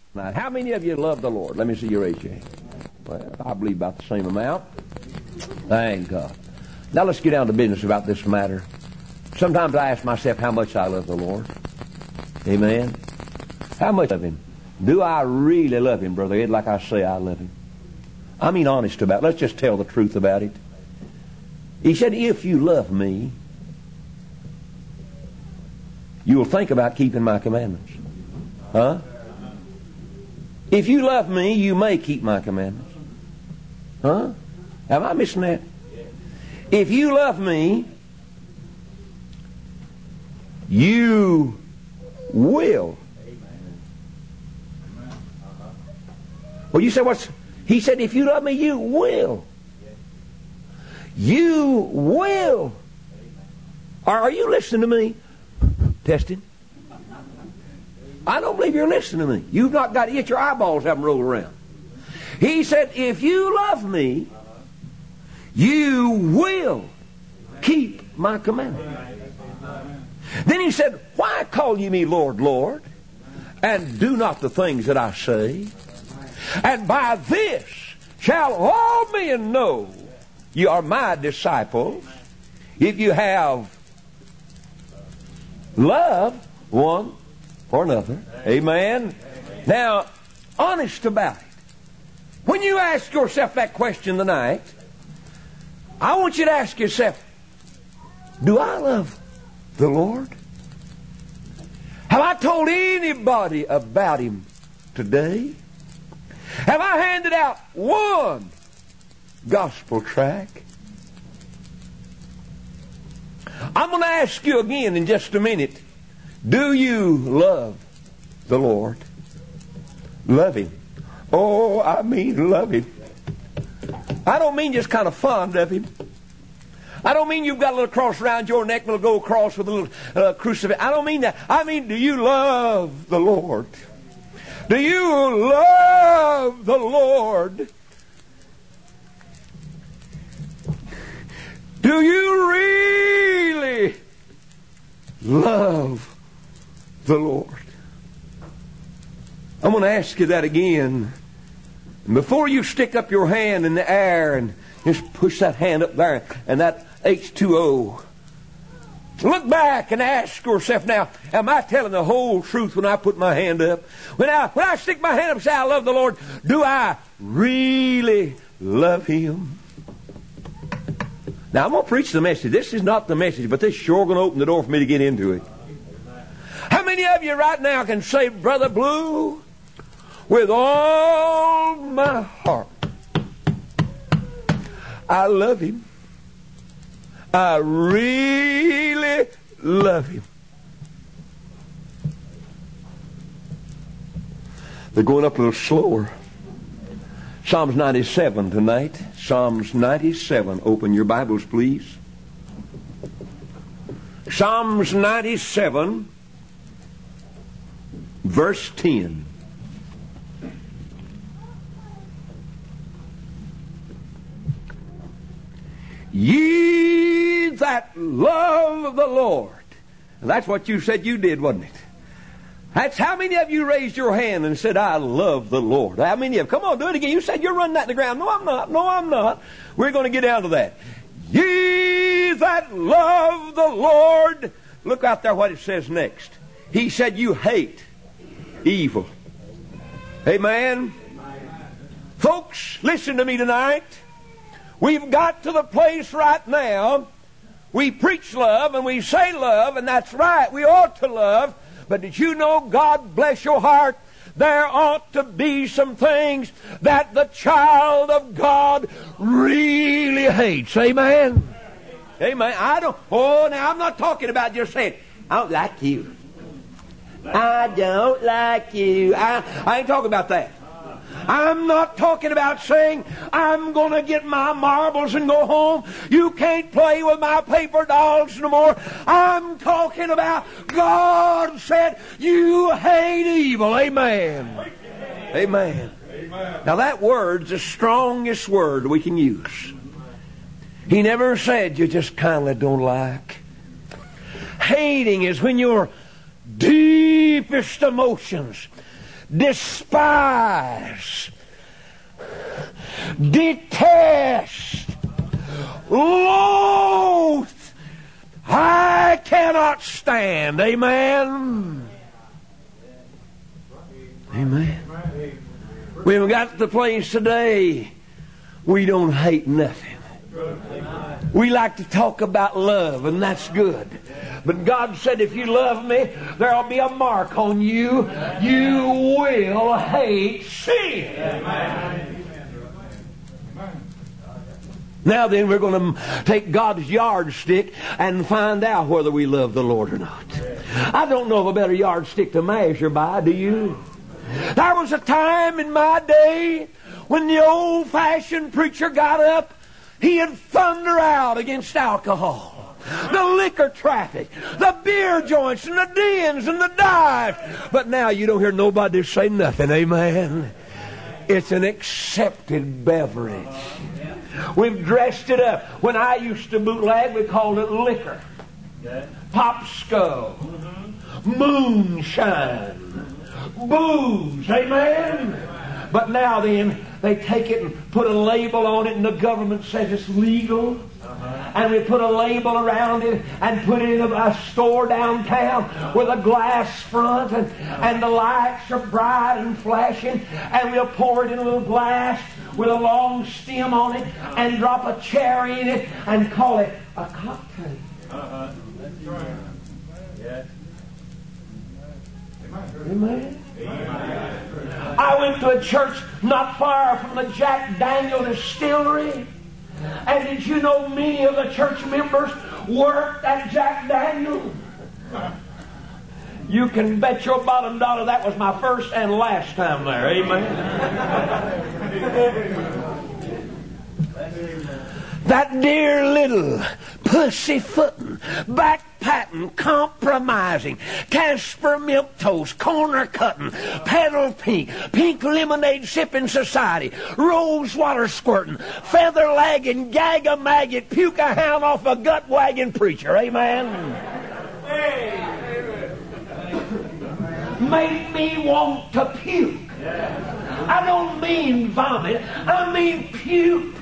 Now, how many of you love the Lord? Let me see you raise your hand. Well, I believe about the same amount. Thank God. Now let's get down to business about this matter. Sometimes I ask myself how much I love the Lord. Amen. How much of Him? Do I really love Him, Brother Ed, like I say I love Him? I mean honest about it. Let's just tell the truth about it. He said, if you love me, you will think about keeping my commandments. Huh? If you love me, you may keep my commandments. Huh? Am I missing that? If you love me, you will. Well, you said what's... He said, if you love me, you will. You will. Are you listening to me? Testing. I don't believe you're listening to me. You've not got yet, your eyeballs haven't rolled around. He said, if you love me, you will keep my commandments. Then he said, why call ye me Lord, Lord, and do not the things that I say? And by this shall all men know you are my disciples, if you have love one for another. Amen. Now, honest about it. When you ask yourself that question tonight, I want you to ask yourself, do I love the Lord? Have I told anybody about Him today? Have I handed out one gospel tract? I'm going to ask you again in just a minute. Do you love the Lord? Love Him. Oh, I mean love Him. I don't mean just kind of fond of Him. I don't mean you've got a little cross around your neck and it'll go across with a little crucifix. I don't mean that. I mean, do you love the Lord? Do you love the Lord? Do you really love the Lord? I'm going to ask you that again. Before you stick up your hand in the air and just push that hand up there and that H2O, look back and ask yourself now, am I telling the whole truth when I put my hand up? When I stick my hand up and say I love the Lord, do I really love Him? Now I'm going to preach the message. This is not the message, but this is sure going to open the door for me to get into it. How many of you right now can say, Brother Blue, with all my heart, I love Him. I really love Him. They're going up a little slower. Psalms 97 tonight. Psalms 97. Open your Bibles, please. Psalms 97, verse 10. Ye that love the Lord. And that's what you said you did, wasn't it? That's how many of you raised your hand and said, I love the Lord? How many of you? Come on, do it again. You said you're running that to the ground. No, I'm not. No, I'm not. We're going to get down to that. Ye that love the Lord. Look out there what it says next. He said you hate evil. Amen. Folks, listen to me tonight. We've got to the place right now, we preach love and we say love, and that's right, we ought to love. But did you know, God bless your heart, there ought to be some things that the child of God really hates. Amen? Amen. Now I'm not talking about just saying, I don't like you. I don't like you. I ain't talking about that. I'm not talking about saying, I'm going to get my marbles and go home. You can't play with my paper dolls no more. I'm talking about God said, you hate evil. Amen. Amen. Now that word's the strongest word we can use. He never said you just kind of don't like. Hating is when your deepest emotions despise, detest, loathe, I cannot stand. Amen. Amen. We've got to the place today we don't hate nothing. We like to talk about love, and that's good. But God said, if you love me, there'll be a mark on you. You will hate sin. Now then, we're going to take God's yardstick and find out whether we love the Lord or not. I don't know of a better yardstick to measure by, do you? There was a time in my day when the old-fashioned preacher got up, he'd thunder out against alcohol, the liquor traffic, the beer joints and the dens and the dives. But now you don't hear nobody say nothing. Amen. It's an accepted beverage. We've dressed it up. When I used to bootleg, we called it liquor, pop skull, moonshine, booze. Amen. But now then, they take it and put a label on it, and the government says it's legal. And we put a label around it and put it in a store downtown with a glass front, and the lights are bright and flashing, and we'll pour it in a little glass with a long stem on it and drop a cherry in it and call it a cocktail. That's right. Yeah. Amen. I went to a church not far from the Jack Daniel distillery. And did you know many of the church members worked at Jack Daniel? You can bet your bottom dollar that was my first and last time there. Amen. That dear little pussyfooting, back-patting, compromising, Casper milk toast, corner cutting, pedal pink, pink lemonade sipping society, rose water squirting, feather lagging, gag a maggot, puke a hound off a gut wagging preacher. Amen. Made me want to puke. I don't mean vomit. I mean puke.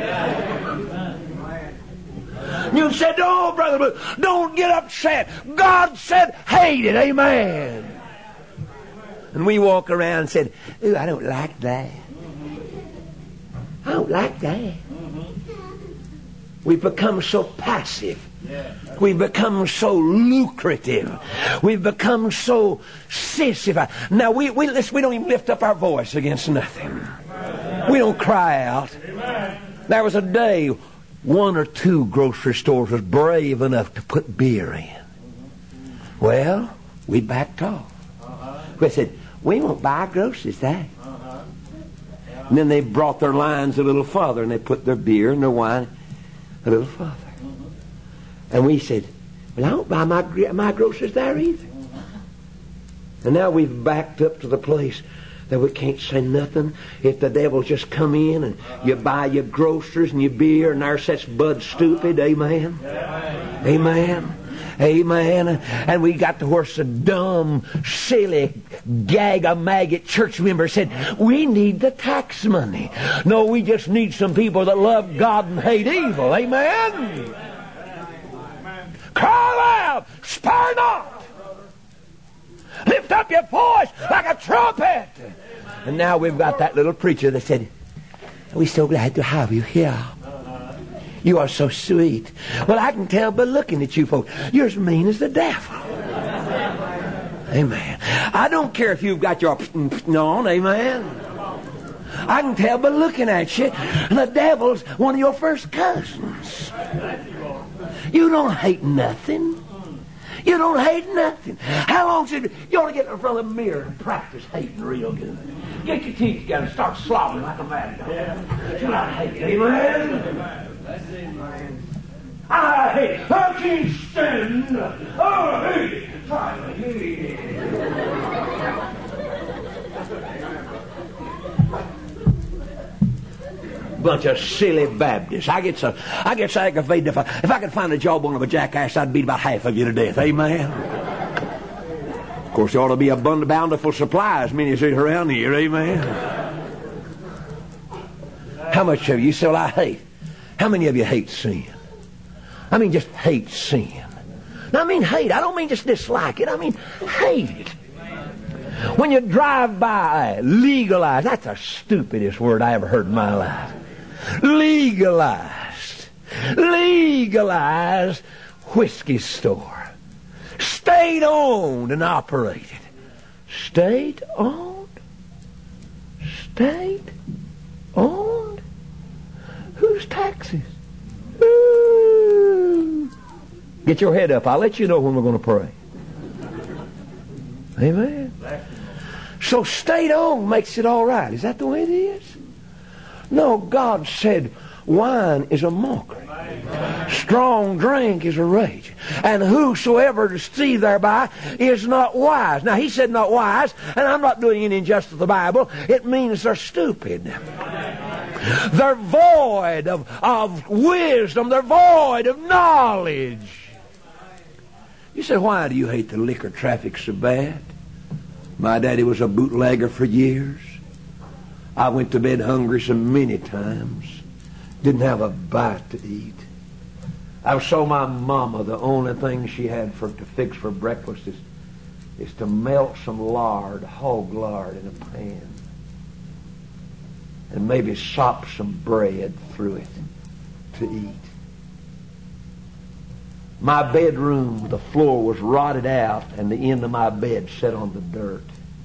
You said, oh, brother, don't get upset. God said, hate it. Amen. And we walk around and said, ooh, I don't like that. I don't like that. We've become so passive. We've become so lucrative. We've become so sissified. Now, we don't even lift up our voice against nothing. We don't cry out. There was a day one or two grocery stores was brave enough to put beer in. Well, we backed off. We said, we won't buy groceries there. And then they brought their lines a little farther, and they put their beer and their wine a little farther. And we said, well, I don't buy my groceries there either. And now we've backed up to the place that we can't say nothing. If the devil just come in and you buy your groceries and your beer, and there sits Bud Stupid. Amen. Amen. Amen. And we got to where some dumb, silly, gag-a-maggot church member said, we need the tax money. No, we just need some people that love God and hate evil. Amen. Cry loud, spare not. Lift up your voice like a trumpet. And now we've got that little preacher that said, we're so glad to have you here. You are so sweet. Well, I can tell by looking at you folks, you're as mean as the devil. Amen. I don't care if you've got your on, amen. I can tell by looking at you, the devil's one of your first cousins. You don't hate nothing. You don't hate nothing. How long should you ought to get in front of the mirror and practice hating real good? Get your teeth together and start slobbering like a mad dog. You don't hate. Amen. I hate. I can't stand. I hate it. I hate it. Bunch of silly Baptists. I get so aggravated if I could find a jawbone of a jackass, I'd beat about half of you to death. Amen. course, there ought to be a bountiful supply as many as is around here. Amen. How much of you say, well, I hate. How many of you hate sin? I mean, just hate sin. Now, I mean hate. I don't mean just dislike it. I mean hate it. When you drive by, legalize. That's the stupidest word I ever heard in my life. Legalized. Legalized whiskey store. State-owned and operated. State-owned? State-owned? Whose taxes? Ooh. Get your head up. I'll let you know when we're going to pray. Amen. So state-owned makes it all right. Is that the way it is? No, God said wine is a mockery. Strong drink is a rage. And whosoever deceived thereby is not wise. Now, he said not wise, and I'm not doing any injustice to the Bible. It means they're stupid. They're void of wisdom. They're void of knowledge. You say, why do you hate the liquor traffic so bad? My daddy was a bootlegger for years. I went to bed hungry so many times. Didn't have a bite to eat. I saw my mama, the only thing she had to fix for breakfast is to melt some lard, hog lard, in a pan. And maybe sop some bread through it to eat. My bedroom, the floor was rotted out, and the end of my bed set on the dirt.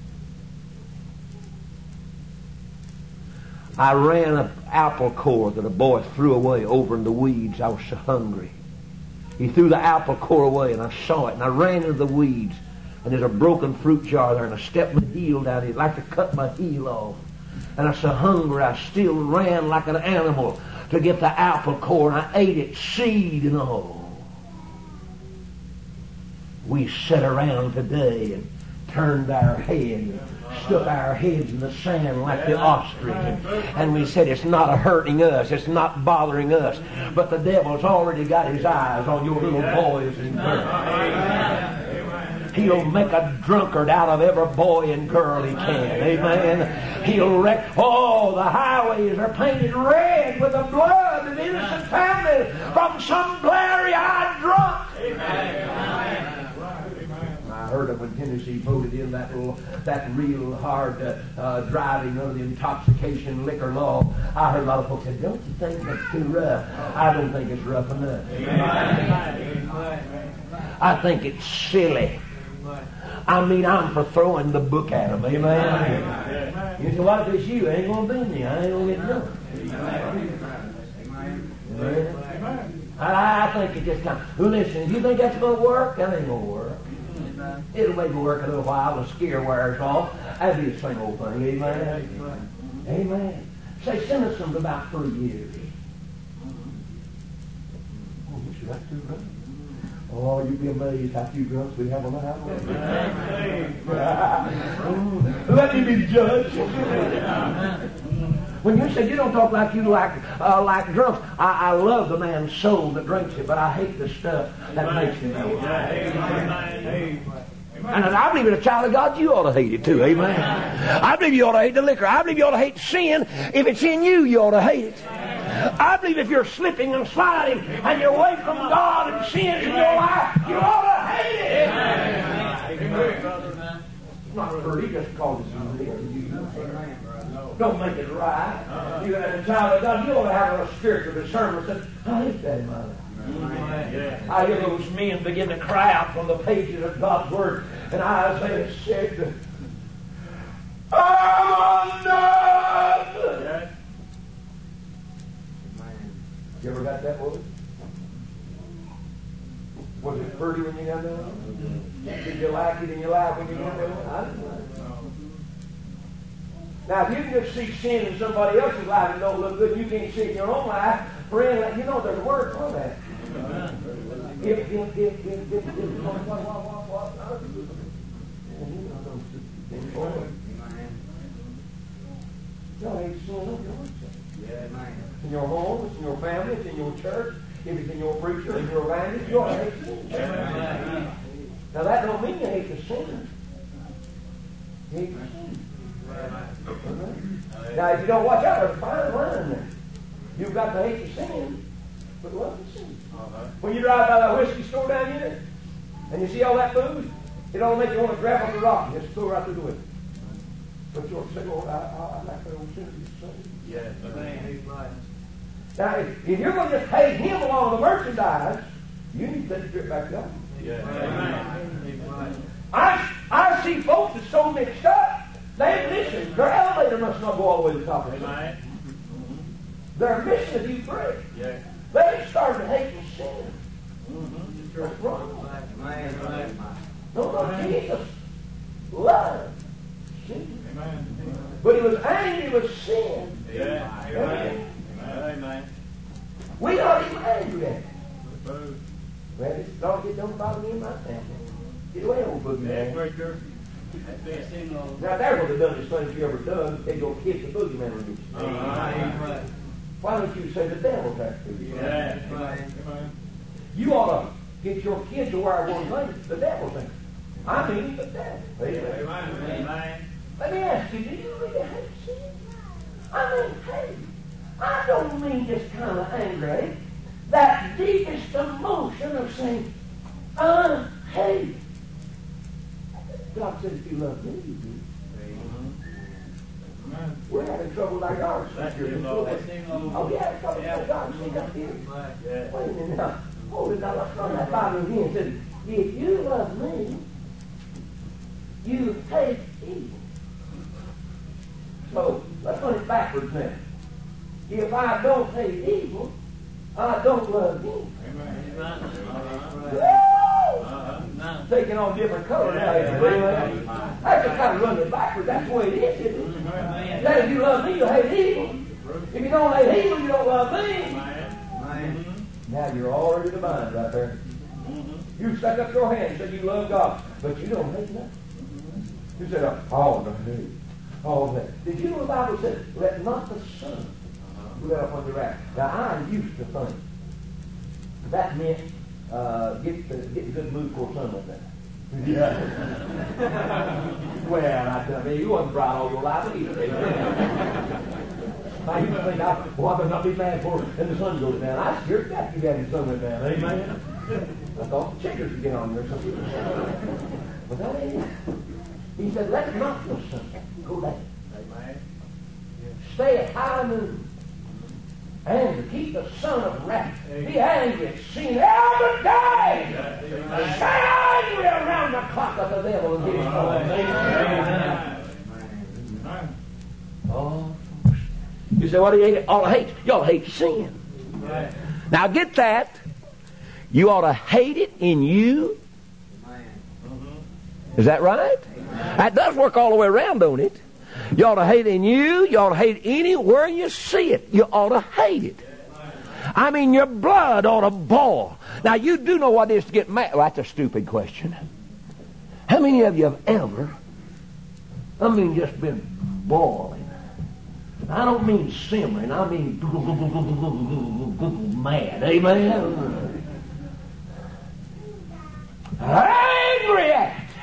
I ran an apple core that a boy threw away over in the weeds. I was so hungry. He threw the apple core away, and I saw it, and I ran into the weeds, and there's a broken fruit jar there, and I stepped my heel down it, like to cut my heel off. And I was so hungry, I still ran like an animal to get the apple core, and I ate it, seed and all. We sat around today and turned our head and stuck our heads in the sand like the ostrich. And we said, it's not hurting us. It's not bothering us. But the devil's already got his eyes on your little boys and girls. He'll make a drunkard out of every boy and girl he can. Amen. He'll wreck. Oh, the highways are painted red with the blood of innocent families from some blary-eyed drunk. Amen. I heard of when Tennessee voted in that real hard driving under the intoxication liquor law. I heard a lot of folks say, don't you think that's too rough? I don't think it's rough enough. I think it's silly. I mean, I'm for throwing the book at them. Amen. You say, what if it's you? I ain't going to be me. I ain't going to get drunk. I think it just comes. Listen, if you think that's going to work, that ain't going to work. It'll maybe work a little while. The scare wears off. That'll be the same old thing. Amen. Amen. Say, sentence them about 3 years. Oh, you that's too rough. Oh, you'd be amazed how few drunks we have on the highway. Let me be the judge. When you say you don't talk like you like drunks, I love the man's soul that drinks it, but I hate the stuff that makes him that way. And I believe as a child of God, you ought to hate it too. Amen. I believe you ought to hate the liquor. I believe you ought to hate sin. If it's in you, you ought to hate it. I believe if you're slipping and sliding and you're away from God and sins in your life, you ought to hate it. Amen. Not pretty, just cause it's don't make it right. You as a child of God, you ought to have a spiritual discernment that I hate that in my life. I hear those men begin to cry out from the pages of God's Word, and Isaiah said, I'm undone. You ever got that word? Was it pretty when you got that? Did you like it in your life when you got that? I didn't like it. Now, if you can just see sin in somebody else's life and don't look good, you can't see it in your own life. Friend, you know there's a word for that. If, what. In your home, it's in your family, it's in your church, if it's in your preacher, in your evangelist, you ought to hate sin. Now that don't mean you hate the sin. You hate your sin. Now, if you don't watch out, there's a fine line there. You've got to hate your sin, but love the sin. When you drive by that whiskey store down here, and you see all that food, it ought to make you want to grab up the rock and just throw right through the window. But you ought to say, Lord, I like that old sinner. Yes. Now, if you're going to just hate him along the merchandise, you need to take the trip back to God. Yes. I see folks that's so mixed up, they listen. Their elevator must not go all the way to the top of the hill. They're missing a deep break. Yes. They started hating sin. That's wrong. No, Jesus loved sin. But he was angry with sin. Yeah. Amen. Amen. We not even angry at it. Well, this dog don't bother me in my family. Get away, old boogeyman. Now, there's one of the dumbest things you ever done. They go kick the boogeyman and get you. Why don't you say the devil's after you? You ought to get your kids to where one thing, the devil's after. I mean, the devil. Amen. Let me ask you, do you really hate sin? I mean, hate. I don't mean just kind of angry. That deepest emotion of saying, I hate. God said, if you love me, you do. We're having trouble like ours. Oh, we had trouble like God. See that here? Wait a minute now. Hold it now. Let's run that Bible again. It says, if you love me, you hate evil. So, let's run it backwards now. If I don't hate evil, I don't love him. Taking on different colors now. That's just kind of running it backwards. That's the way it is, isn't it? That if you love me, you hate evil. If you don't hate evil, you don't love me. Now you're already divine right there. You stuck up your hand and said you love God, but you don't hate nothing. You said, oh, no, hate. Oh, that. Did you know the Bible said, let not the sun let up on your wrath? Now, I used to think that meant get in a good mood for sun like that. Well, I mean, you wasn't bright all your life either. I used to think, I better not be mad for it, and the sun goes down. I scared that you had the sun went down. Amen. I thought the chickens would get on there or something. But that ain't it. He said, let not the sun go down. Stay at high noon. And to keep the son of wrath. Be angry at sin every day. Stay angry around the clock of the devil and get his Amen. Oh, you say, what do you ought to hate? You ought to hate sin. Now get that. You ought to hate it in you. Is that right? That does work all the way around, don't it? You ought to hate it in you. You ought to hate it anywhere you see it. You ought to hate it. I mean, your blood ought to boil. Now, you do know what it is to get mad. Well, that's a stupid question. How many of you have ever, just been boiling? I don't mean simmering. I mean mad. Amen? Angry at it.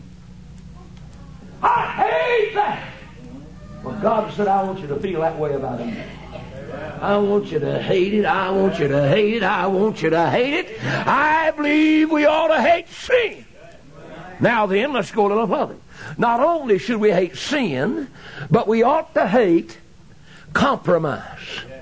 I hate that. Well, God said, I want you to feel that way about it. I want you to hate it. I want you to hate it. I want you to hate it. I believe we ought to hate sin. Now then, let's go a little further. Not only should we hate sin, but we ought to hate compromise.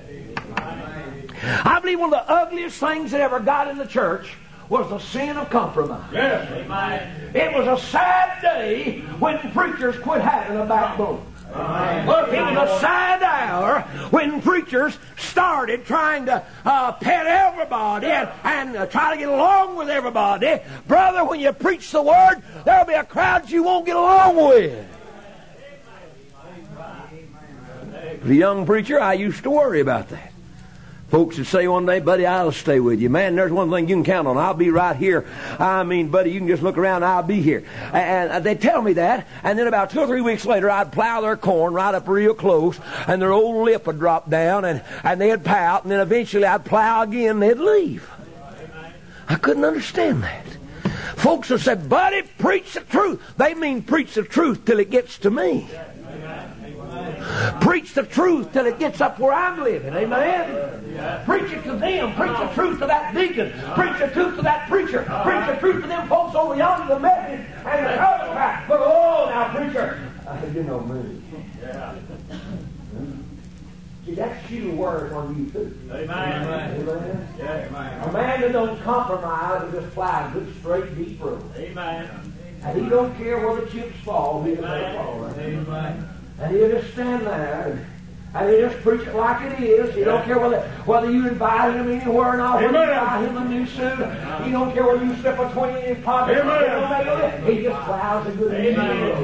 I believe one of the ugliest things that ever got in the church was the sin of compromise. Yes. It was a sad day when preachers quit having a backbone. Look, it was a sad hour when preachers started trying to pet everybody and try to get along with everybody. Brother, when you preach the Word, there'll be a crowd you won't get along with. As a young preacher, I used to worry about that. Folks would say one day, buddy, I'll stay with you. Man, there's one thing you can count on. I'll be right here. I mean, buddy, you can just look around, I'll be here. And they'd tell me that, and then about 2 or 3 weeks later, I'd plow their corn right up real close, and their old lip would drop down, and they'd pout, and then eventually I'd plow again, and they'd leave. I couldn't understand that. Folks have said, buddy, preach the truth. They mean preach the truth till it gets to me. Preach the truth till it gets up where I'm living. Amen? Preach it to them. Preach the truth to that deacon. Preach the truth to that preacher. Preach the truth to them folks over yonder, the Methodist and the Pentecostal. But oh, now, preacher, you know me. See, that's you word on you too. Amen. Amen. A man that don't compromise will just fly a good, straight, deep road. Amen. And he don't care where the chips fall. He'll fall. Amen. And he'll just stand there and he'll just preach it like it is. He don't care whether you invite him anywhere or not. Whether you buy him a new suit. He don't care whether you slip a 20 in his pocket. He just plows a good road.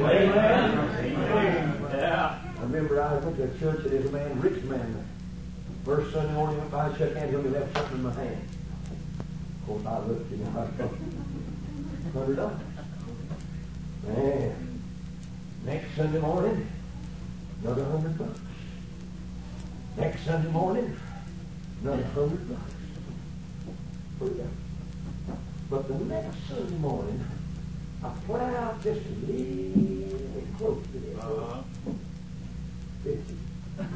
Amen. Yeah. I remember I went to a church that is a man, rich man. First Sunday morning, if I shook hands with him, he left something in my hand. Of course, I looked at him. I thought, $100. Man. Next Sunday morning, another $100. Next Sunday morning, another $100. But the next Sunday morning, I plowed just a little close to this. 50.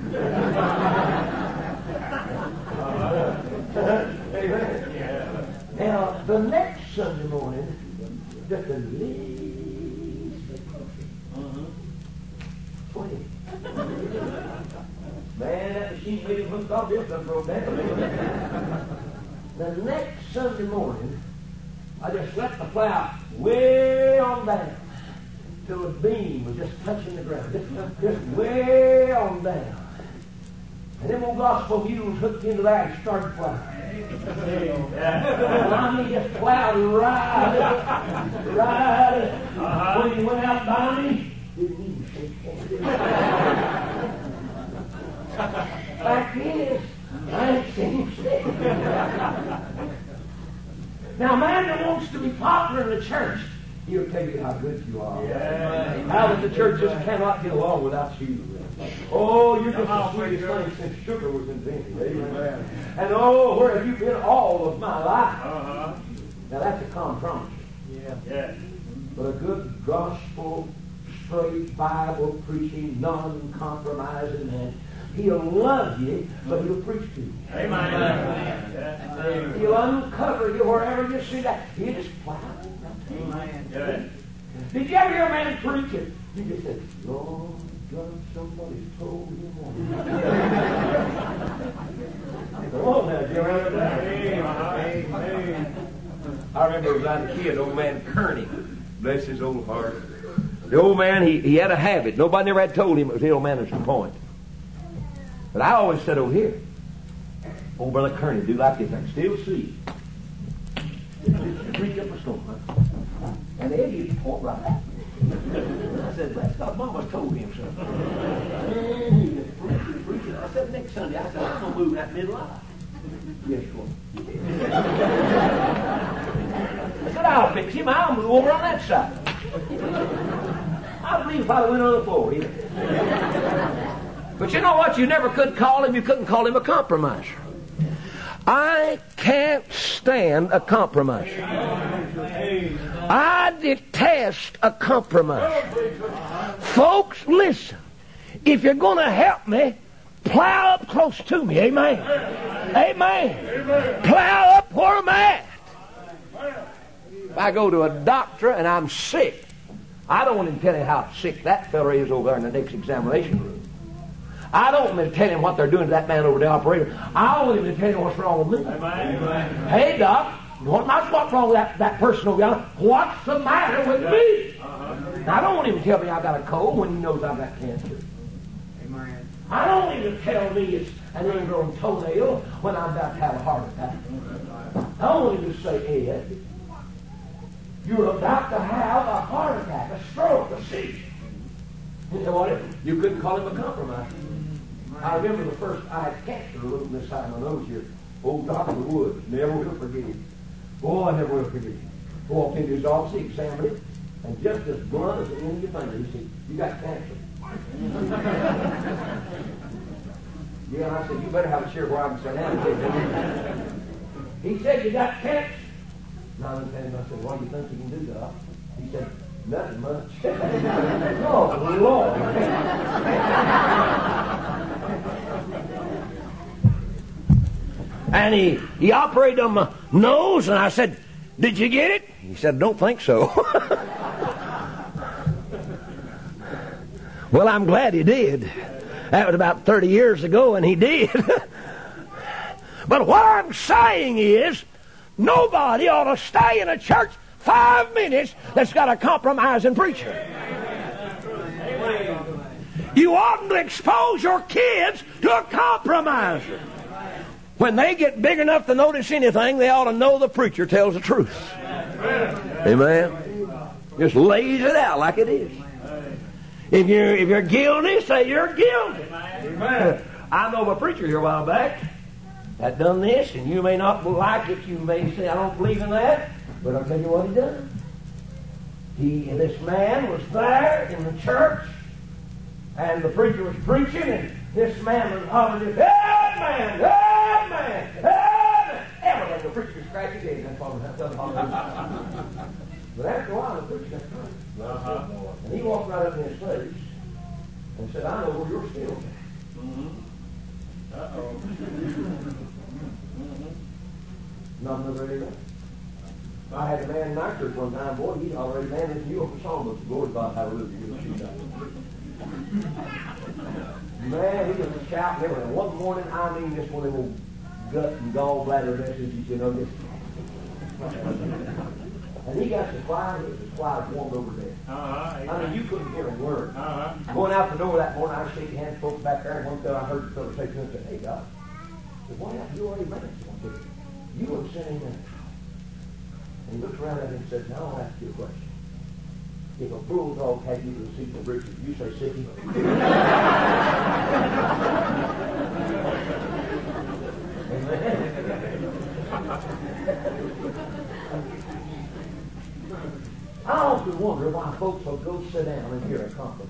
Amen. Now, the next Sunday morning, just a least bit closer. 20. Man, that machine made him look off this one broke down. The next Sunday morning, I just let the plow way on down till the beam was just touching the ground, just way on down. And them old gospel mules hooked into that and started plowing. I mean, just plowed right. When he went out by me, didn't even shake hands. Fact is, I ain't seen him shake. Now, a man that wants to be popular in the church, he'll tell you how good you are. How that the church just cannot get along without you. Oh, you're just the sweetest thing since sugar was invented. Amen. And oh, where have you been all of my life? Now that's a compromise. But a good gospel, straight Bible preaching, non-compromising man, he'll love you, but he'll preach to you. Amen. He'll uncover you wherever you see that. He'll just plow. Amen. Did you ever hear a man preaching? He just said, Lord, God, somebody's told him one. Come on now, get around that. I remember when I was a kid, old man Kearney, bless his old heart. The old man, he had a habit. Nobody never had told him it was the old man that's the point. But I always said over here, old brother Kearney, do like this. I can still see. Just reach up a stone, huh? And then he point right at me. I said, bless God, Mama told him so. And he just preaching. I said, next Sunday, I said, I'm going to move that middle aisle. Yes, Lord. I said, I'll fix him. I'll move over on that side. I believe if I went on the floor, either. But you know what? You never could call him. You couldn't call him a compromiser. I can't stand a compromiser. I detest a compromiser. Folks, listen. If you're going to help me, plow up close to me. Amen. Amen. Plow up where I'm at. If I go to a doctor and I'm sick, I don't want him to tell you how sick that fella is over there in the next examination room. I don't want him to tell him what they're doing to that man over the operator. I want him to tell him what's wrong with me. Amen. Hey, Doc, what's wrong with that person over there? What's the matter with me? Now, I don't want him to tell me I've got a cold when he knows I've got cancer. Amen. I don't want him to tell me it's an ingrown toenail when I'm about to have a heart attack. I don't want him to say, Ed, you're about to have a heart attack, a stroke, a seizure. You know what? You couldn't call him a compromise. I remember the first I had cancer a little this side of my nose here. Old Dr. Woods, never will forget him. Oh, I never will forget him. Walked into his office, he examined it, and just as blunt as the end of your finger, he said, you got cancer. Yeah, and I said, you better have a chair where I can sit down. He said, you got cancer. Now I said, what do you think you can do, Doc? He said, nothing much. Oh, Lord. And he operated on my nose, and I said, did you get it? He said, don't think so. Well, I'm glad he did. That was about 30 years ago, and he did. But what I'm saying is, nobody ought to stay in a church 5 minutes that's got a compromising preacher. You oughtn't to expose your kids to a compromiser. When they get big enough to notice anything, they ought to know the preacher tells the truth. Amen. Just lays it out like it is. If you're guilty, say you're guilty. Amen. I know a preacher here a while back that done this, and you may not like it. You may say, I don't believe in that. But I'll tell you what he done. This man was there in the church, and the preacher was preaching, and this man was hollering, Amen, Amen, Amen. Everything the preacher scratched his head. That's all that. But after a while, the preacher got drunk. And he walked right up in his face and said, I know where you're still at. Not another amen. I had a man in our church one time, boy, he's already man this new open song, but glory to God, hallelujah. Man, he was shouting everything. One morning, I mean, this one of them gut and gallbladder messages, you know, this. And he got so quiet, it was as quiet as warmed over there. I mean, you couldn't hear a word. Going out the door that morning, I was shaking hands, folks back there, and one fellow I heard the fellow say to him and said, hey, God, what happened? You already made it. You wouldn't send him in. And he looked around at him and said, now I'll ask you a question. If a bulldog had you to the seat of the bridge, would you say sicky? I often wonder why folks will go sit down and hear a compliment.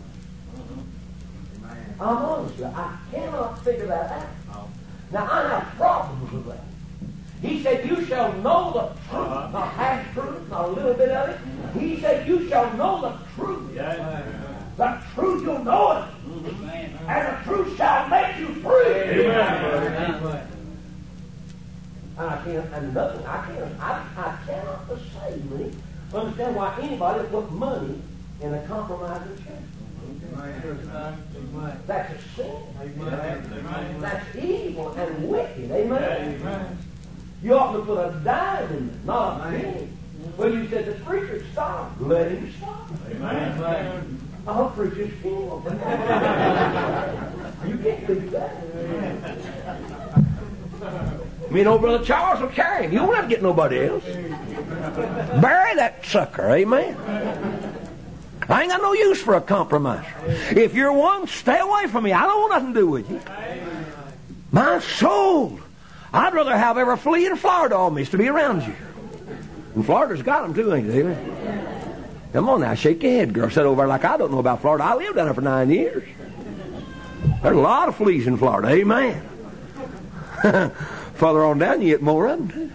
I'm honest with you, I cannot figure that out. Now, I have problems with that. He said, you shall know the truth, not half truth, not a little bit of it. He said, you shall know the truth. The truth, you'll know it. And the truth shall make you free. And I cannot for save me understand why anybody would put money in a compromising church. That's a sin. That's evil and wicked. Amen. You ought to put a dime in it, not a penny. Well, you said the preacher stopped. Let him stop. Amen. Our preacher's full. You can't do that. Me and old Brother Charles will carry him. You won't have to get nobody else. Bury that sucker. Amen. I ain't got no use for a compromiser. If you're one, stay away from me. I don't want nothing to do with you. My soul. I'd rather have every flea in Florida on me to be around you. And Florida's got them too, ain't they? Come on now, shake your head, girl. Sit over there like I don't know about Florida. I lived down there for 9 years. There's a lot of fleas in Florida. Amen. Further on down, you get more of them too.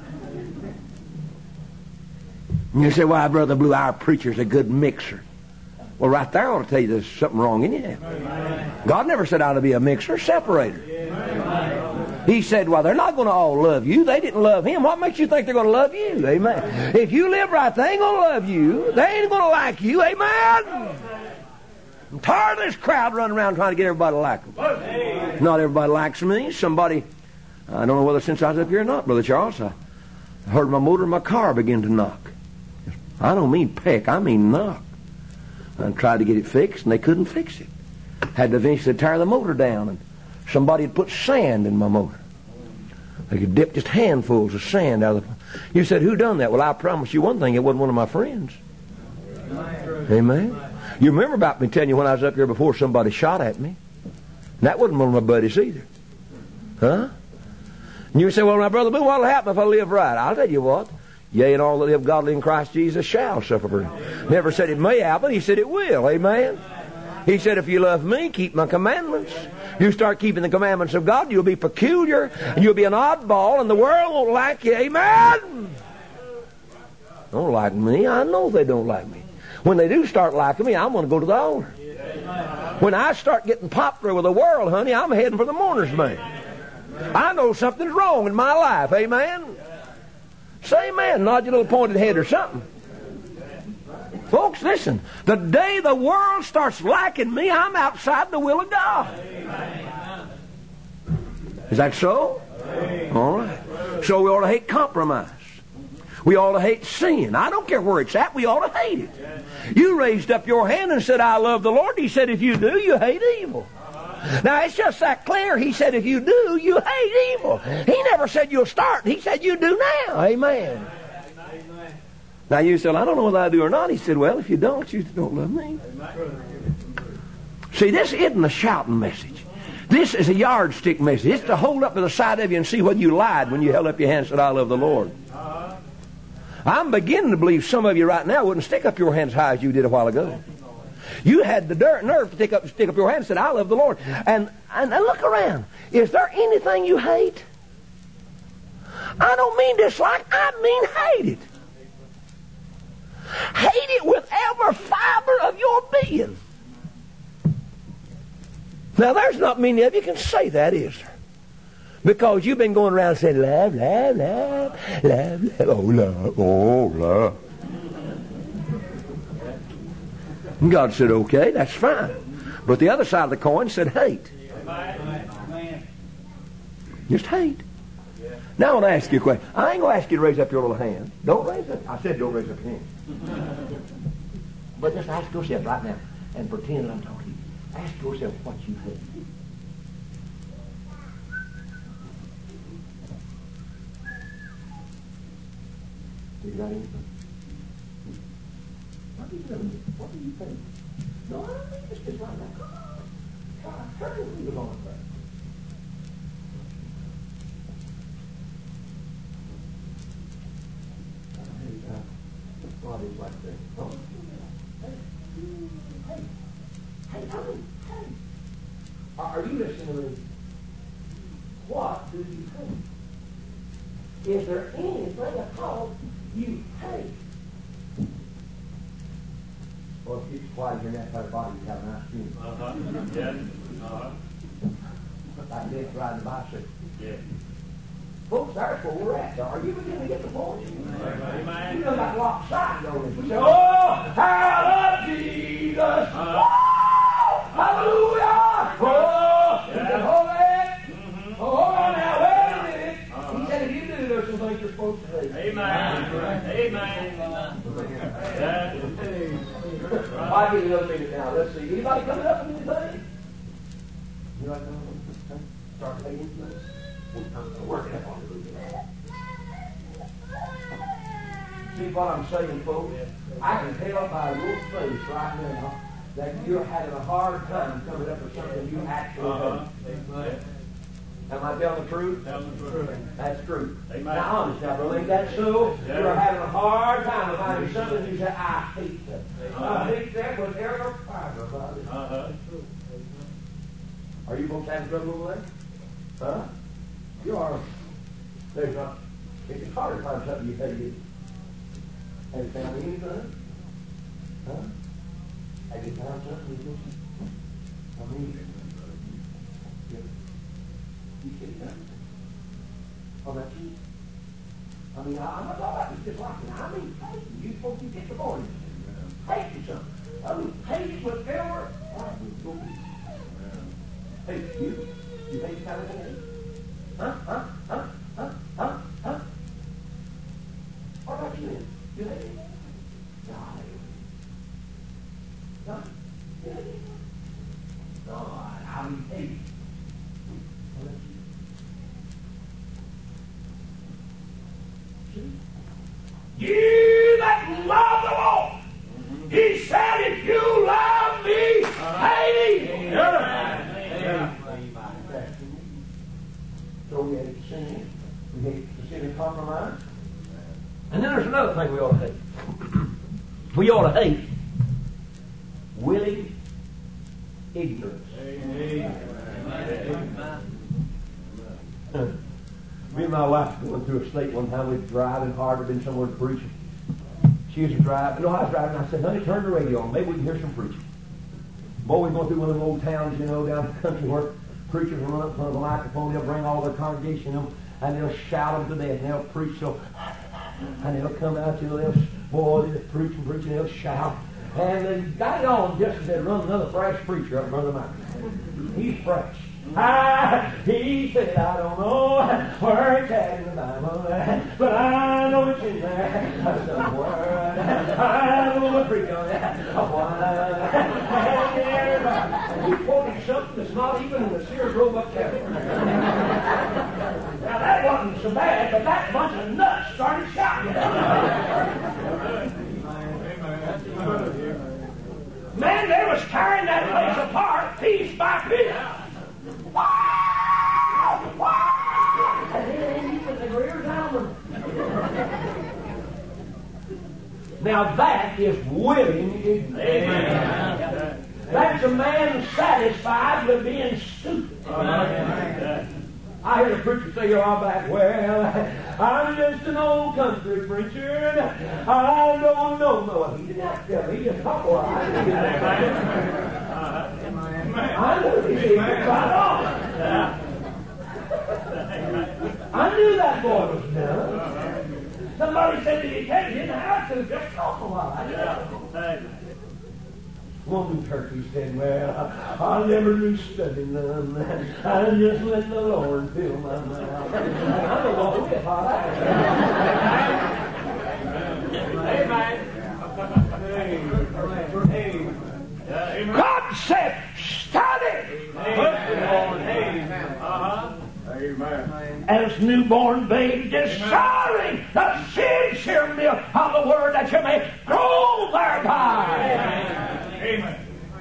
And you say, why, Brother Blue, our preacher's a good mixer. Well, right there I ought to tell you there's something wrong in you. God never said I ought to be a mixer, separator. He said, well, they're not going to all love you. They didn't love him. What makes you think they're going to love you? Amen. If you live right, they ain't going to love you. They ain't going to like you. Amen. I'm tired of this crowd running around trying to get everybody to like them. Not everybody likes me. Somebody, I don't know whether since I was up here or not, Brother Charles, I heard my motor in my car begin to knock. I don't mean peck, I mean knock. I tried to get it fixed, and they couldn't fix it. Had to eventually tear the motor down, and somebody had put sand in my motor. They could dip just handfuls of sand out of the... You said, who done that? Well, I promise you one thing, it wasn't one of my friends. Amen. You remember about me telling you when I was up here before somebody shot at me? And that wasn't one of my buddies either. Huh? And you say, well, my brother, what'll happen if I live right? I'll tell you what. Yea, and all that live godly in Christ Jesus shall suffer. Never said it may happen. He said it will. Amen. He said, if you love me, keep my commandments. You start keeping the commandments of God, you'll be peculiar, and you'll be an oddball, and the world won't like you. Amen. Don't like me. I know they don't like me. When they do start liking me, I'm going to go to the altar. When I start getting popular with the world, honey, I'm heading for the mourner's man. I know something's wrong in my life. Amen? Say amen. Nod your little pointed head or something. Folks, listen. The day the world starts liking me, I'm outside the will of God. Is that so? All right. So we ought to hate compromise. We ought to hate sin. I don't care where it's at. We ought to hate it. You raised up your hand and said, I love the Lord. He said, if you do, you hate evil. Now, it's just that clear. He said, if you do, you hate evil. He never said you'll start. He said, you do now. Amen. Now, you said, I don't know whether I do or not. He said, well, if you don't love me. See, this isn't a shouting message. This is a yardstick message. It's to hold up to the side of you and see whether you lied when you held up your hand and said, I love the Lord. I'm beginning to believe some of you right now wouldn't stick up your hand as high as you did a while ago. You had the nerve to stick up your hand and said, I love the Lord. And look around. Is there anything you hate? I don't mean dislike. I mean hate it. Hate it with every fiber of your being. Now, there's not many of you can say that, is there? Because you've been going around saying, love, love, love, love, love, oh, love, oh, love. And God said, okay, that's fine. But the other side of the coin said hate. Just hate. Now I want to ask you a question. I ain't going to ask you to raise up your little hand. Don't raise it. I said don't raise up your hand. But just ask yourself right now and pretend that I'm talking to you. Ask yourself what you hate. You got anything? What do you think? What do you think? No, I don't think it's just like that. Come on. Turn your fingers on it. God is like that. Oh. Hey. Are you listening to me? What do you think? Is there anything at all you hate? Well, if it's quiet here in that part of the body, you have a nice feeling. Yes. Like this, riding a bicycle. Yeah. Folks, that's where we're at. Are you beginning to get the point? Amen. You know that lopsided on this. We say, oh, I love Jesus. Oh, hallelujah. Oh, yeah. Hold it. Oh, hold on now. Wait a minute. He said if you do, there's some things you're supposed to do. Amen. I'll give you another minute now. Let's see. Anybody coming up with anything? You like to start making things? I'm working on it. See what I'm saying, folks? I can tell by your face right now that you're having a hard time coming up with something you actually hate. Am I telling the truth? That's true. Amen. Now, honest, I believe that's so. Yeah. You're having a hard time finding something you say, I hate that. I hate that with every fiber about it. Are you folks having trouble with that? Huh? You are. There's not. It's hard to find something you hate. Have you found anything? Huh? Have you found something you just, I mean, you see that? Oh, that's you. I mean, I'm not talking about this just like it. I mean, hate you. You folks, you get the morning. Hate you something. I mean, hate you with every. Hate you. You hate kind of thing. Huh? What about you then? You hate it? No, I hate it. No? You hate it? No, I hate it. What about you? See? You that love the Lord, He said, if you love me, hate Him. Yeah. So we hate sin. We hate the sin of compromise. And then there's another thing we ought to hate. We ought to hate willing ignorance. Me and my wife going through a state one time. We'd driving hard. We'd been somewhere preaching. She was driving. No, I was driving. I said, honey, turn the radio on. Maybe we can hear some preaching. Boy, we're going through one of them old towns, you know, down the country where preachers will run up in front of a microphone. They'll bring all their congregation in them, and they'll shout them to death, and they'll preach so, and they'll come out, you know, they'll preach, they'll shout. And they got it on just as they run another fresh preacher up in front of the microphone. He's fresh. He said, I don't know where it's at in the Bible, but I know it's in there somewhere. I know what preach on it. And he's quoting something that's not even in the Sears Roebuck California. Now that wasn't so bad, but that bunch of nuts started shouting. Man, they was tearing that place apart piece by piece. Wow! Wow! And then he put the rear down. Now that is willing ignorance. That's a man satisfied with being stupid. I heard a preacher say a while back, well, I'm just an old country preacher. I don't know. No, he didn't have to tell me. He just talked a while. I knew he was right on. I knew that boy was dumb. Somebody said that he didn't have to just talk a while. I didn't. One church, he said, well, I never do study none. I just let the Lord fill my mouth. I don't know what Amen. God said, study. As newborn babes desiring the sincere milk of the word that you may grow thereby. Amen.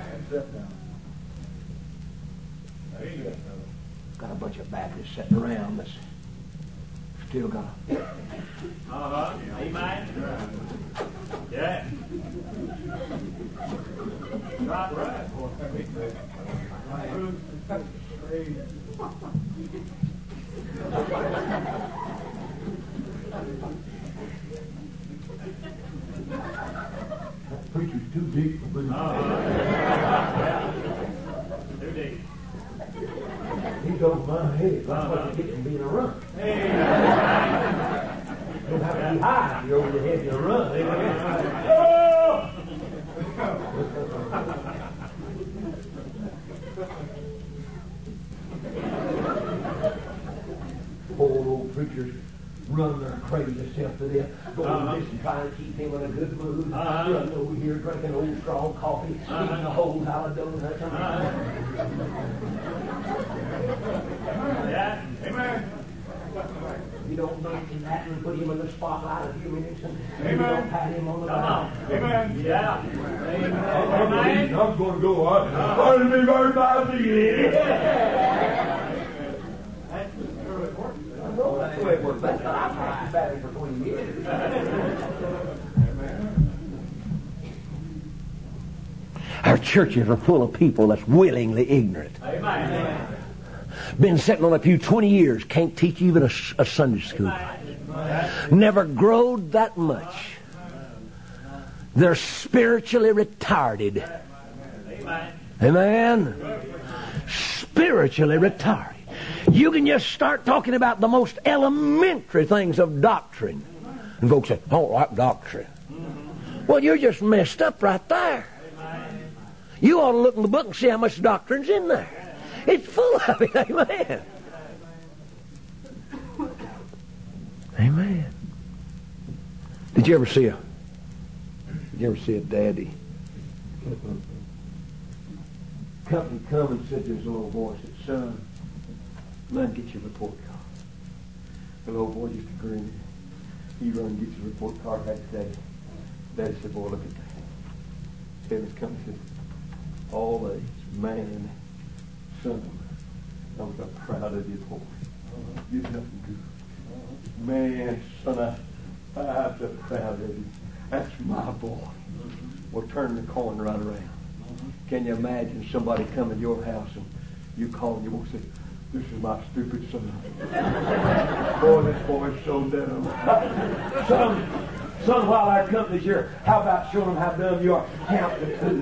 Got a bunch of Baptists sitting around that's still got Amen. Yeah. Right. That preacher's too deep for me. Too deep. He's over my head. That's what you get from being a run. You don't have to be high if you're over your head in a run. Poor old preachers run their crazy self to death, going to this and trying to keep him in a good mood. Running over here drinking old strong coffee, eating a whole half donuts. Yeah. Amen. You don't mention that and put him in the spotlight a few minutes, and you don't pat him on the back. Amen. Yeah. Amen. I'm going to go. I'll be very bad to you. That's the way it works. That's what I've practiced batting for 20 years. Our churches are full of people that's willingly ignorant. Amen. Been sitting on a pew 20 years, can't teach even a Sunday school class. Never growed that much. They're spiritually retarded. Amen? Spiritually retarded. You can just start talking about the most elementary things of doctrine. And folks say, oh, that doctrine. Well, you're just messed up right there. You ought to look in the book and see how much doctrine's in there. It's full of it. Amen. Amen. Did you ever see a daddy? Company come and said to his little boy, said, son, man, get your report card. The little boy just agreed. He run and gets his report card back to daddy. Daddy said, boy, look at that. Daddy's come and said, all age, man, son, I was proud of you, boy. You're nothing good. Man, son, I'm so proud of you. That's my boy. Well, turn the corner right around. Can you imagine somebody coming to your house and you call and you won't say, this is my stupid son. Boy, this boy's so dumb. Son, while our company's here, how about showing them how dumb you are? Count to 2.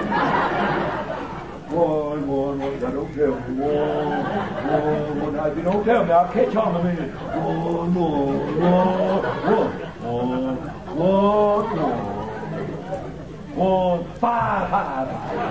One. Now don't tell me. One. Now, if you don't tell me, I'll catch on in a minute. One. 5.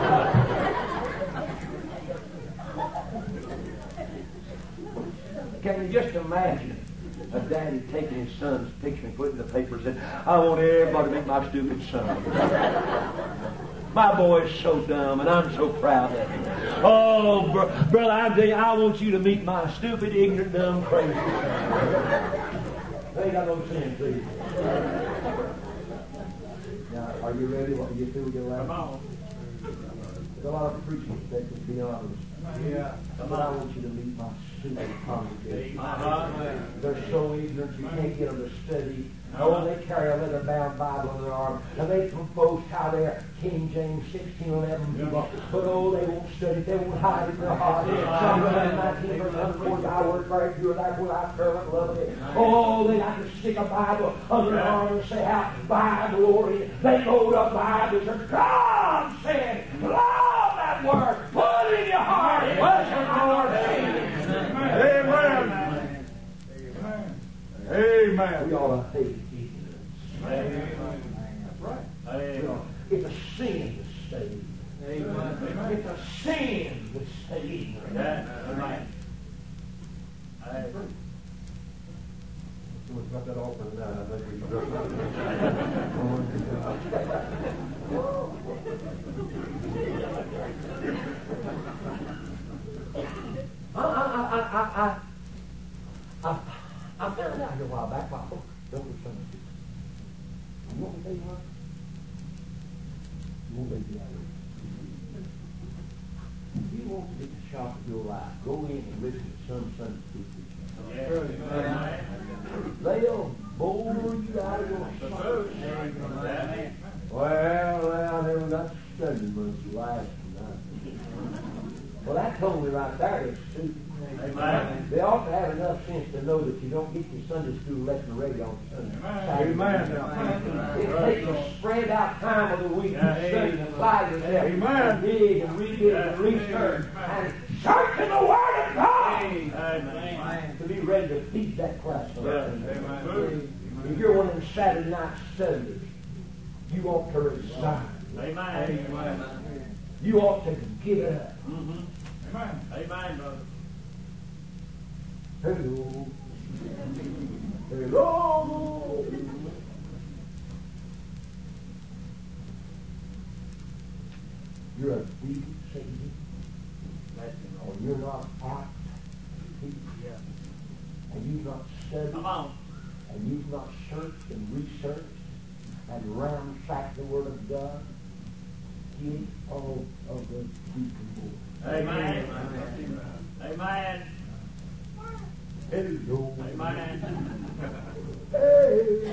Can you just imagine a daddy taking his son's picture and putting it in the paper and saying, I want everybody to meet my stupid son. My boy is so dumb, and I'm so proud of him. Oh, brother, I'm telling you, I want you to meet my stupid, ignorant, dumb, crazy son. They ain't got no sin, please. Now, are you ready? What you get through with your life? Come on. There's a lot of preachers that can be honest. Yeah. But I want you to meet my stupid congregation. They're so ignorant you can't get them to study. Oh, they carry a leather-bound Bible in their arm. Now they can boast how they're King James 1611 people, but oh, they won't study. They won't hide it in their heart. Some of them 19 verse 140, I work very pure, that's what I fervent love it. Oh, they like to stick a Bible under their arm and say how Bible oriented. They hold up Bible and God said, love that word, put it in your heart, worship the Lord. Amen. We ought to hate ignorance. Amen. That's right. Amen. It's a sin to stay ignorant. Amen. It's a sin to stay ignorant. Amen. Amen. We've got that all for tonight. I think we should I found out here a while back by don't do something. You want me to tell you what? You won't make it out of it. If you want to get the shock of your life, go in and listen to some Sunday school preaching. They'll bore you out of your soul. Well, I never got to study much last night. Well, that told me right there it's stupid. Amen. They ought to have enough sense to know that you don't get your Sunday school lesson ready on Sunday. Amen. It takes a spread out time of the week to study and apply yourself. Amen. And dig and read it and research and search in the Word of God. Amen. To be ready to feed that class. Amen. If you're one of them Saturday night studiers, you ought to resign. Amen. You ought to get up. Amen. Amen, brother. Hello. Hello. You're a weak Satan. Or you're not apt to teach. And you've not studied. And you've not searched and researched and ransacked the Word of God. Get all of the people. Amen. Amen. Hello. Amen. Hey.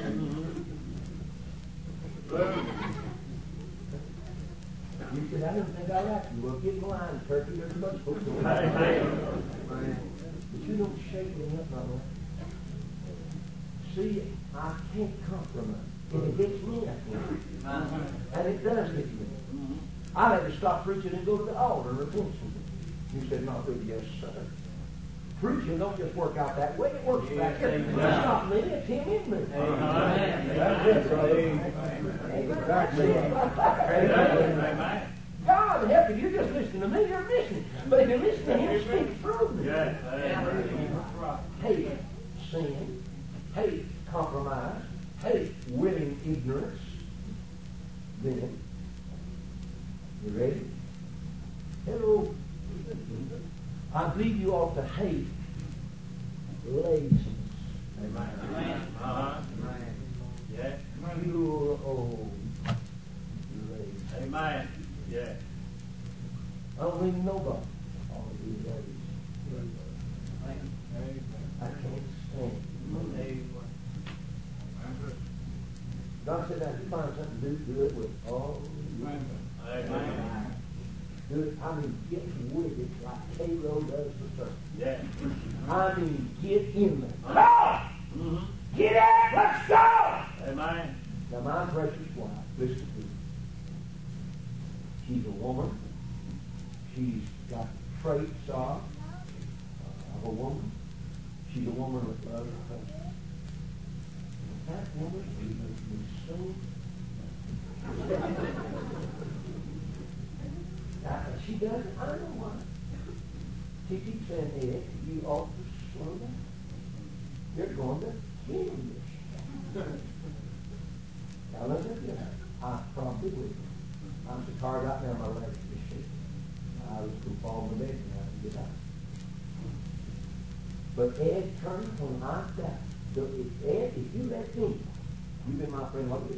You said, I don't think I like you. Well, get in line, turkey. There's much supposed to do. But you don't shake me up, my Lord. See, I can't compromise. And it gets me that way. And it does get me. I had to stop preaching and go to the altar and repent something. You said, not really, yes, sir. Preaching don't just work out that way. It works back here. It's not me, it's Him in me. That's it, brother. God help you. You're just listening to me. You're listening. But if you listen to Him, speak through me. Hate sin. Hate compromise. Hate willing ignorance. Then, you ready? Hello. I believe you ought to hate laziness. Amen. Yeah. Pure old lazy. Amen. Yeah. I don't mean nobody. All of you lazy. I can't stand it. God said that if you find something to do it with all your Amen. Do it. I mean, get with it like Cairo does the church. Yeah. I mean, get in there. Come on! Get out! Let's go! Amen. Now, my precious wife, listen to me. She's a woman. She's got traits of a woman. She's a woman that loves her husband. That woman makes me so... She does. I don't know why. She keeps saying, Ed, you ought to slow down. You're going to kill yourself. Now listen to her. I probably will. I'm so tired right now, my legs are shaking. I was going to fall in the bed and I had to get out. But Ed turned when I died. So Ed, if you let me, you've been my friend, what is it?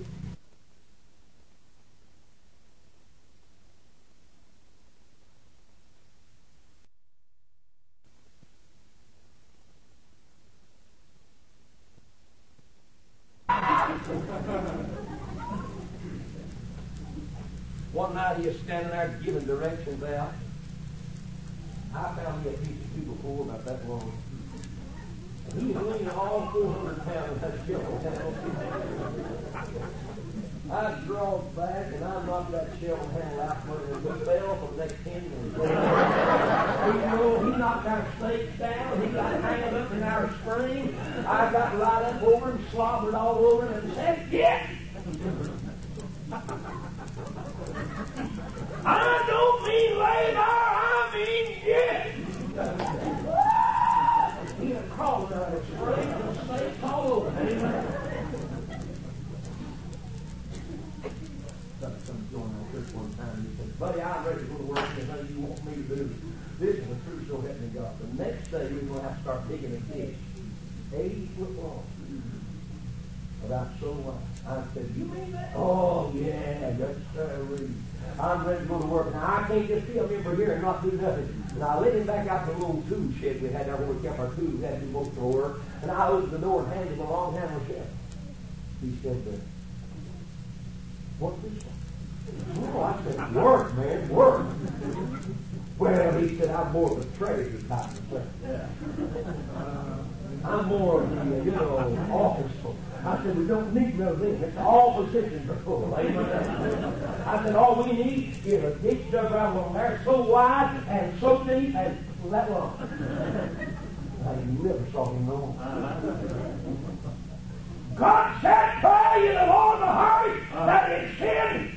One night he was standing there giving directions out. I found me a piece of 2x4 about that long. And he was leaning all 400 pounds in that shovel handle. I drawed back and I knocked that shovel handle out from under and fell for the next 10 minutes. He knocked our stakes down. He got hanged up in our spring. I got right up over him, slobbered all over him, and said, "Get!" I don't mean lay there, I mean get. He had crawled out of his spring and the snakes all over him. Something going on church one time. He said, "Buddy, I'm ready to go to work. There's nothing you want me to do." This is a true so help me God. The next day we're going to have to start digging a ditch. 80 foot long. About so wide. I said, "You mean that?" "Oh, yeah, yes, sir. I'm ready to go to work. Now, I can't just feel him for here and not do nothing." And I led him back out to the little tool shed we had there where we kept our tools. We had to do most of the work. And I opened the door and handed him a long handle shed. He said, "What's this one?" "Oh," I said, "Work, man, work." "Well," he said, "I'm more of a treasure type of person. I'm more of the, office folk." I said, "We don't need no thing. It's all positions are full." Amen. I said, "All we need is a ditch dug around along there so wide and so deep and that long." I never saw him no more. God said, "Try you the Lord the hurry that is sin."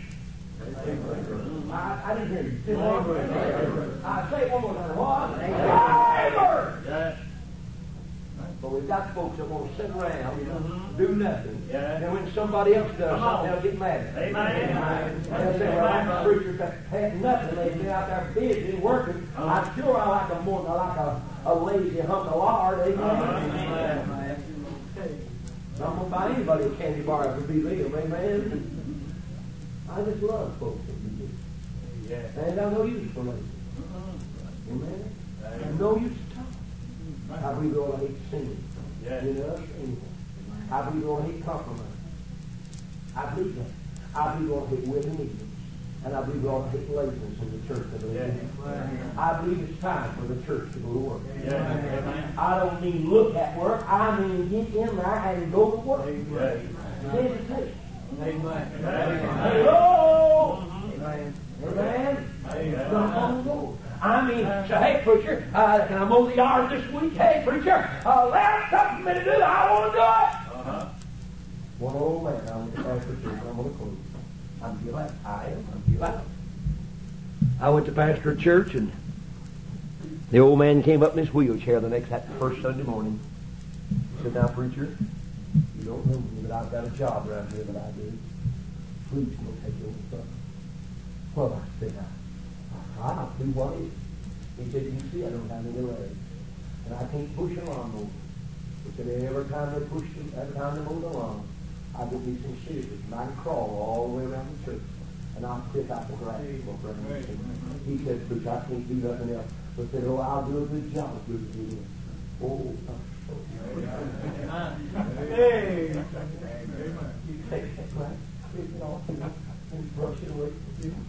I didn't hear you. I say it one more time. What? Driver! But we've got folks that want to sit around, do nothing. And when somebody else does something, they'll get mad. Amen. They'll say, "Well, I'm a preacher that had nothing. They've been out there busy working. I'm sure I like them more than I like a lazy hunk of lard." Amen. I'm going to buy anybody a candy bar if it be them. Amen. I just love folks that do this. And I know use for lazy. Amen. And no use to talk. I believe we all hate sin. In us, anyway. I believe we all hate compromise. I believe that. I believe we all hate willing ignorance. And I believe we all hate laziness in the church that we live in. I believe it's time for the church to go to work. I don't mean look at work. I mean get in there and go to work. Visitation. Amen. Hello. Amen. Amen. I mean, say, "Hey, preacher, can I mow the yard this week? Hey, preacher, there's something for me to do. I want to do it." One old man, I'm the pastor church. I'm going to close. I'm glad. I'm glad. I went to pastor church, and the old man came up in his wheelchair that first Sunday morning. He said, "Now, preacher, you don't know me, but I've got a job around here that I do. Please go take your own stuff." Well, I said, "I'll do what is." He said, "You see, I don't have any legs, and I can't push a lawnmower." He said, every time they mow the lawn, I get these some scissors, and I can crawl all the way around the church, and I'll pick out the grass." He said, "Preacher, I can't do nothing else." But said, "Oh, I'll do a good job of good to you." Oh, hey! You take that grass, pick it off, and brush it away from you.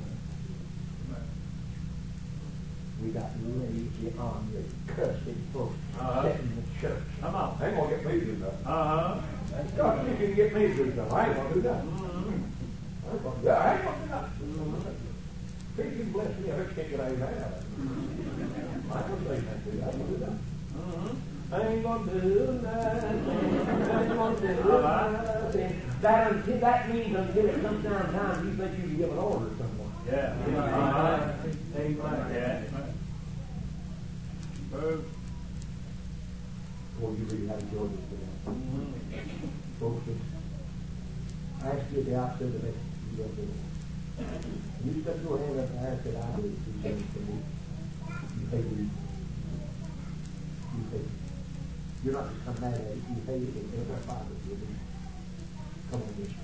We got lazy on the cussing folks sitting in the church. Come on. They ain't going to get me to do that. God, see if you can get me to do something. I ain't going to do that. I ain't going to do that. I ain't going to do that. See if you can bless me. I bet you can't get out of here. I ain't going to say that to you. I ain't going to do that. I ain't going to do that. I ain't going to do that. That means until it comes down time, you think you can give an order to someone. Yeah. Before you really have enjoyed this thing. Folks, I asked you at the outset of the message, you love the Lord. You stuck your hand up and I said, I do. You said to me, you hate it. You hate it. You're not just come mad at it, you hate it, and every father will be. Come on, this way.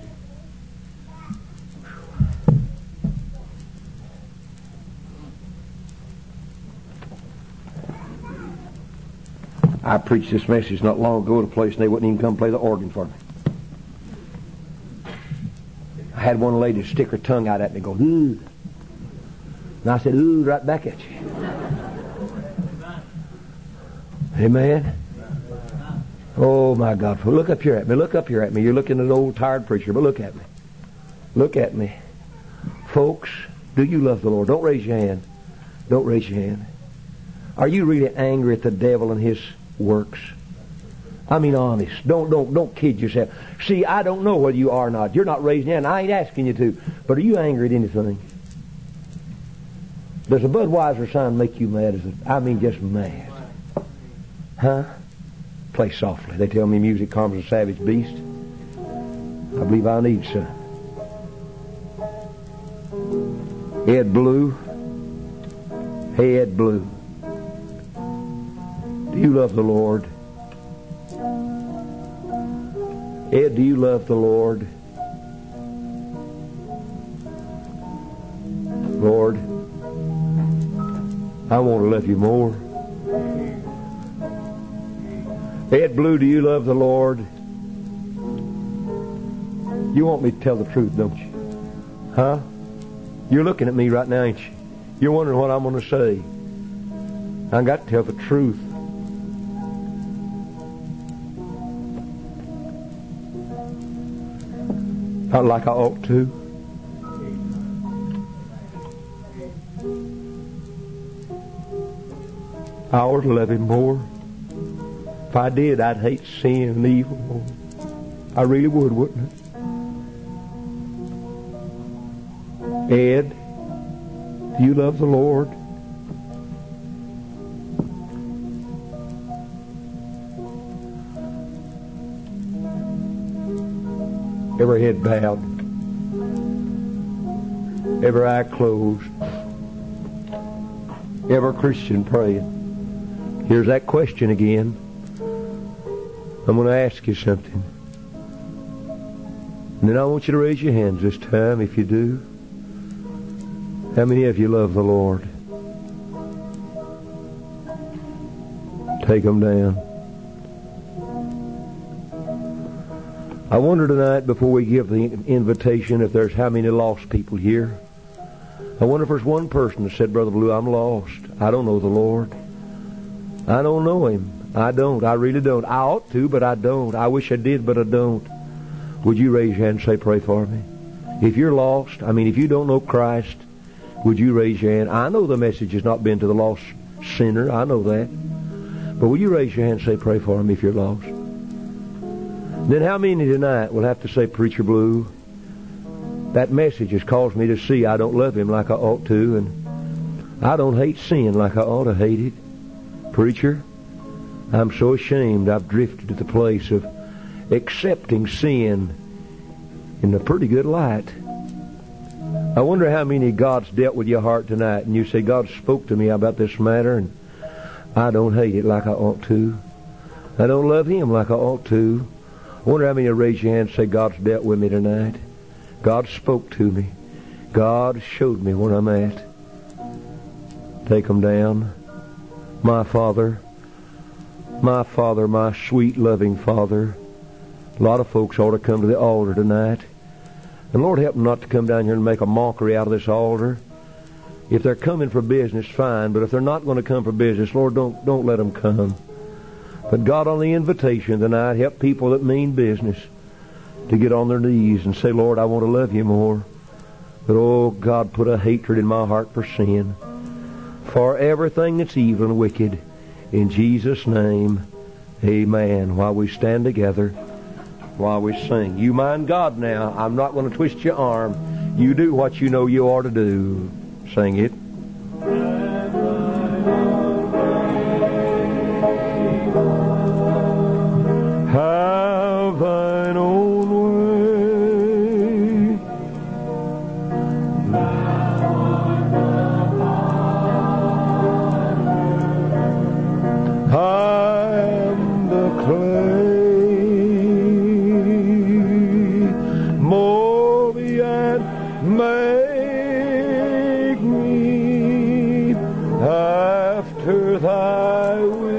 I preached this message not long ago at a place and they wouldn't even come play the organ for me. I had one lady stick her tongue out at me and go, ooh. And I said, ooh, right back at you. Amen. Oh my God. Look up here at me. Look up here at me. You're looking at an old tired preacher, but look at me. Look at me. Folks, do you love the Lord? Don't raise your hand. Don't raise your hand. Are you really angry at the devil and his works? I mean, honest. Don't kid yourself. See, I don't know whether you are or not. You're not raising your hand. I ain't asking you to. But are you angry at anything? Does a Budweiser sign make you mad? I mean, just mad. Huh? Play softly. They tell me music calms a savage beast. I believe I need some. Head blue. Head blue. Do you love the Lord? Ed, do you love the Lord? Lord, I want to love you more. Ed Blue, do you love the Lord? You want me to tell the truth, don't you? Huh? You're looking at me right now, ain't you? You're wondering what I'm going to say. I got to tell the truth. Not like I ought to. I ought to love him more. If I did, I'd hate sin and evil more. I really would, wouldn't I? Ed, do you love the Lord? Every head bowed, every eye closed, every Christian praying. Here's that question again. I'm going to ask you something. And then I want you to raise your hands this time if you do. How many of you love the Lord? Take them down. I wonder tonight, before we give the invitation, if there's how many lost people here. I wonder if there's one person that said, Brother Blue, I'm lost. I don't know the Lord. I don't know Him. I don't. I really don't. I ought to, but I don't. I wish I did, but I don't. Would you raise your hand and say, pray for me? If you're lost, if you don't know Christ, would you raise your hand? I know the message has not been to the lost sinner. I know that. But will you raise your hand and say, pray for me if you're lost? Then how many tonight will have to say, Preacher Blue, that message has caused me to see I don't love Him like I ought to, and I don't hate sin like I ought to hate it. Preacher, I'm so ashamed I've drifted to the place of accepting sin in a pretty good light. I wonder how many God's dealt with your heart tonight, and you say, God spoke to me about this matter, and I don't hate it like I ought to. I don't love Him like I ought to. I wonder how many will raise your hand and say, God's dealt with me tonight. God spoke to me. God showed me where I'm at. Take them down. My Father, my sweet, loving Father. A lot of folks ought to come to the altar tonight. And Lord, help them not to come down here and make a mockery out of this altar. If they're coming for business, fine. But if they're not going to come for business, Lord, don't let them come. But God, on the invitation tonight, help people that mean business to get on their knees and say, Lord, I want to love you more. But, oh, God, put a hatred in my heart for sin, for everything that's evil and wicked. In Jesus' name, amen. While we stand together, while we sing. You mind God now. I'm not going to twist your arm. You do what you know you ought to do. Sing it. Have thine own way. I am the clay. Mold me and make me after thy will.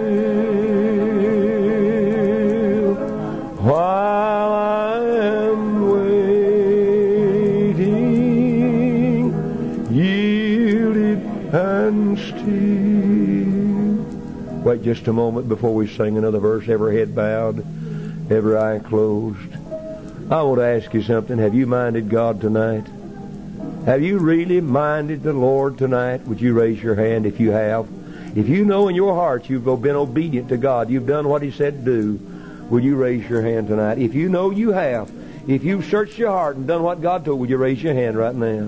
While I am waiting, yielded and still. Wait just a moment before we sing another verse. Every head bowed, every eye closed. I want to ask you something. Have you minded God tonight? Have you really minded the Lord tonight? Would you raise your hand if you have? If you know in your heart you've been obedient to God, you've done what He said do, would you raise your hand tonight? If you know you have, if you've searched your heart and done what God told, would you raise your hand right now?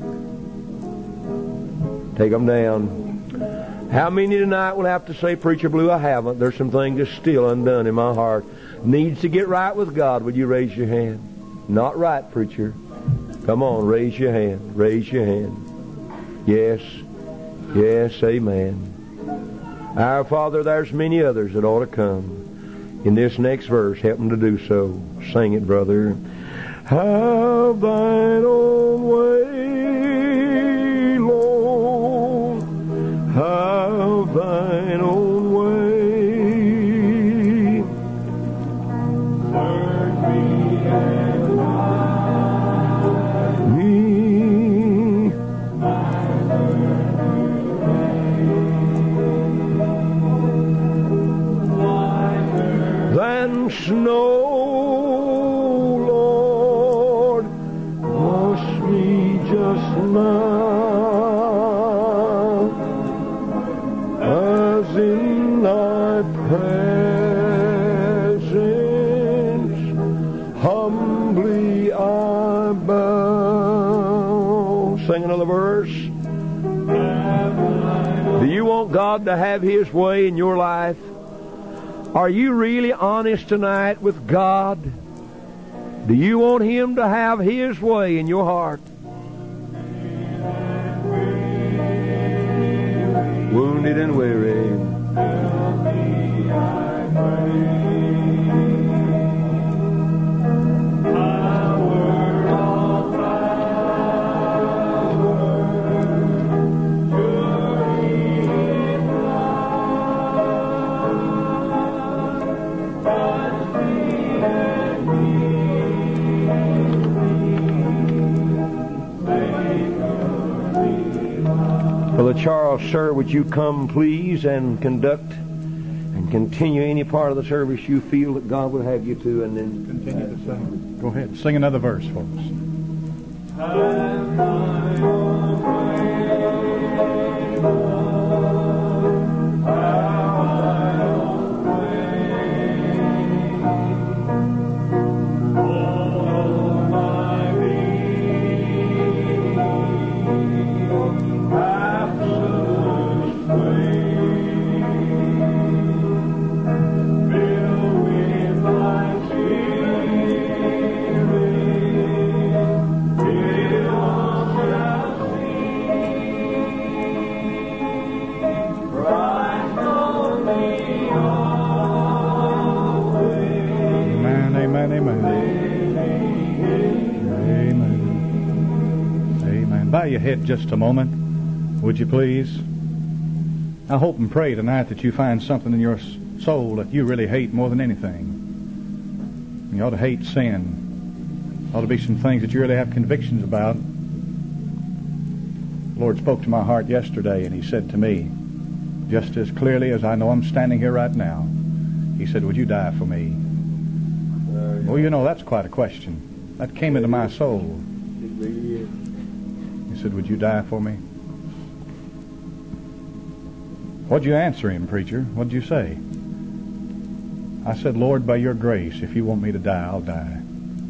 Take them down. How many tonight will have to say, Preacher Blue, I haven't. There's some things that's still undone in my heart. Needs to get right with God. Would you raise your hand? Not right, preacher. Come on, raise your hand. Raise your hand. Yes. Yes, amen. Our Father, there's many others that ought to come. In this next verse, help them to do so. Sing it, brother. Have thine own way, Lord. Have thine own way. Search me and find me. Than snow, Lord, wash me just now, as in thy presence humbly I bow. Sing another verse. Do you want God to have His way in your life? Are you really honest tonight with God? Do you want Him to have His way in your heart? Wounded and weary. Brother Charles, sir, would you come, please, and conduct and continue any part of the service you feel that God would have you to, and then continue to sing. Go ahead, sing another verse, folks. Bow your head just a moment, would you please? I hope and pray tonight that you find something in your soul that you really hate more than anything. You ought to hate sin. Ought to be some things that you really have convictions about. The Lord spoke to my heart yesterday, and He said to me, just as clearly as I know I'm standing here right now, He said, would you die for me? Well, you know, that's quite a question. That came into my soul. He said, would you die for me? What'd you answer him, preacher? What'd you say? I said, Lord, by your grace, if you want me to die, I'll die.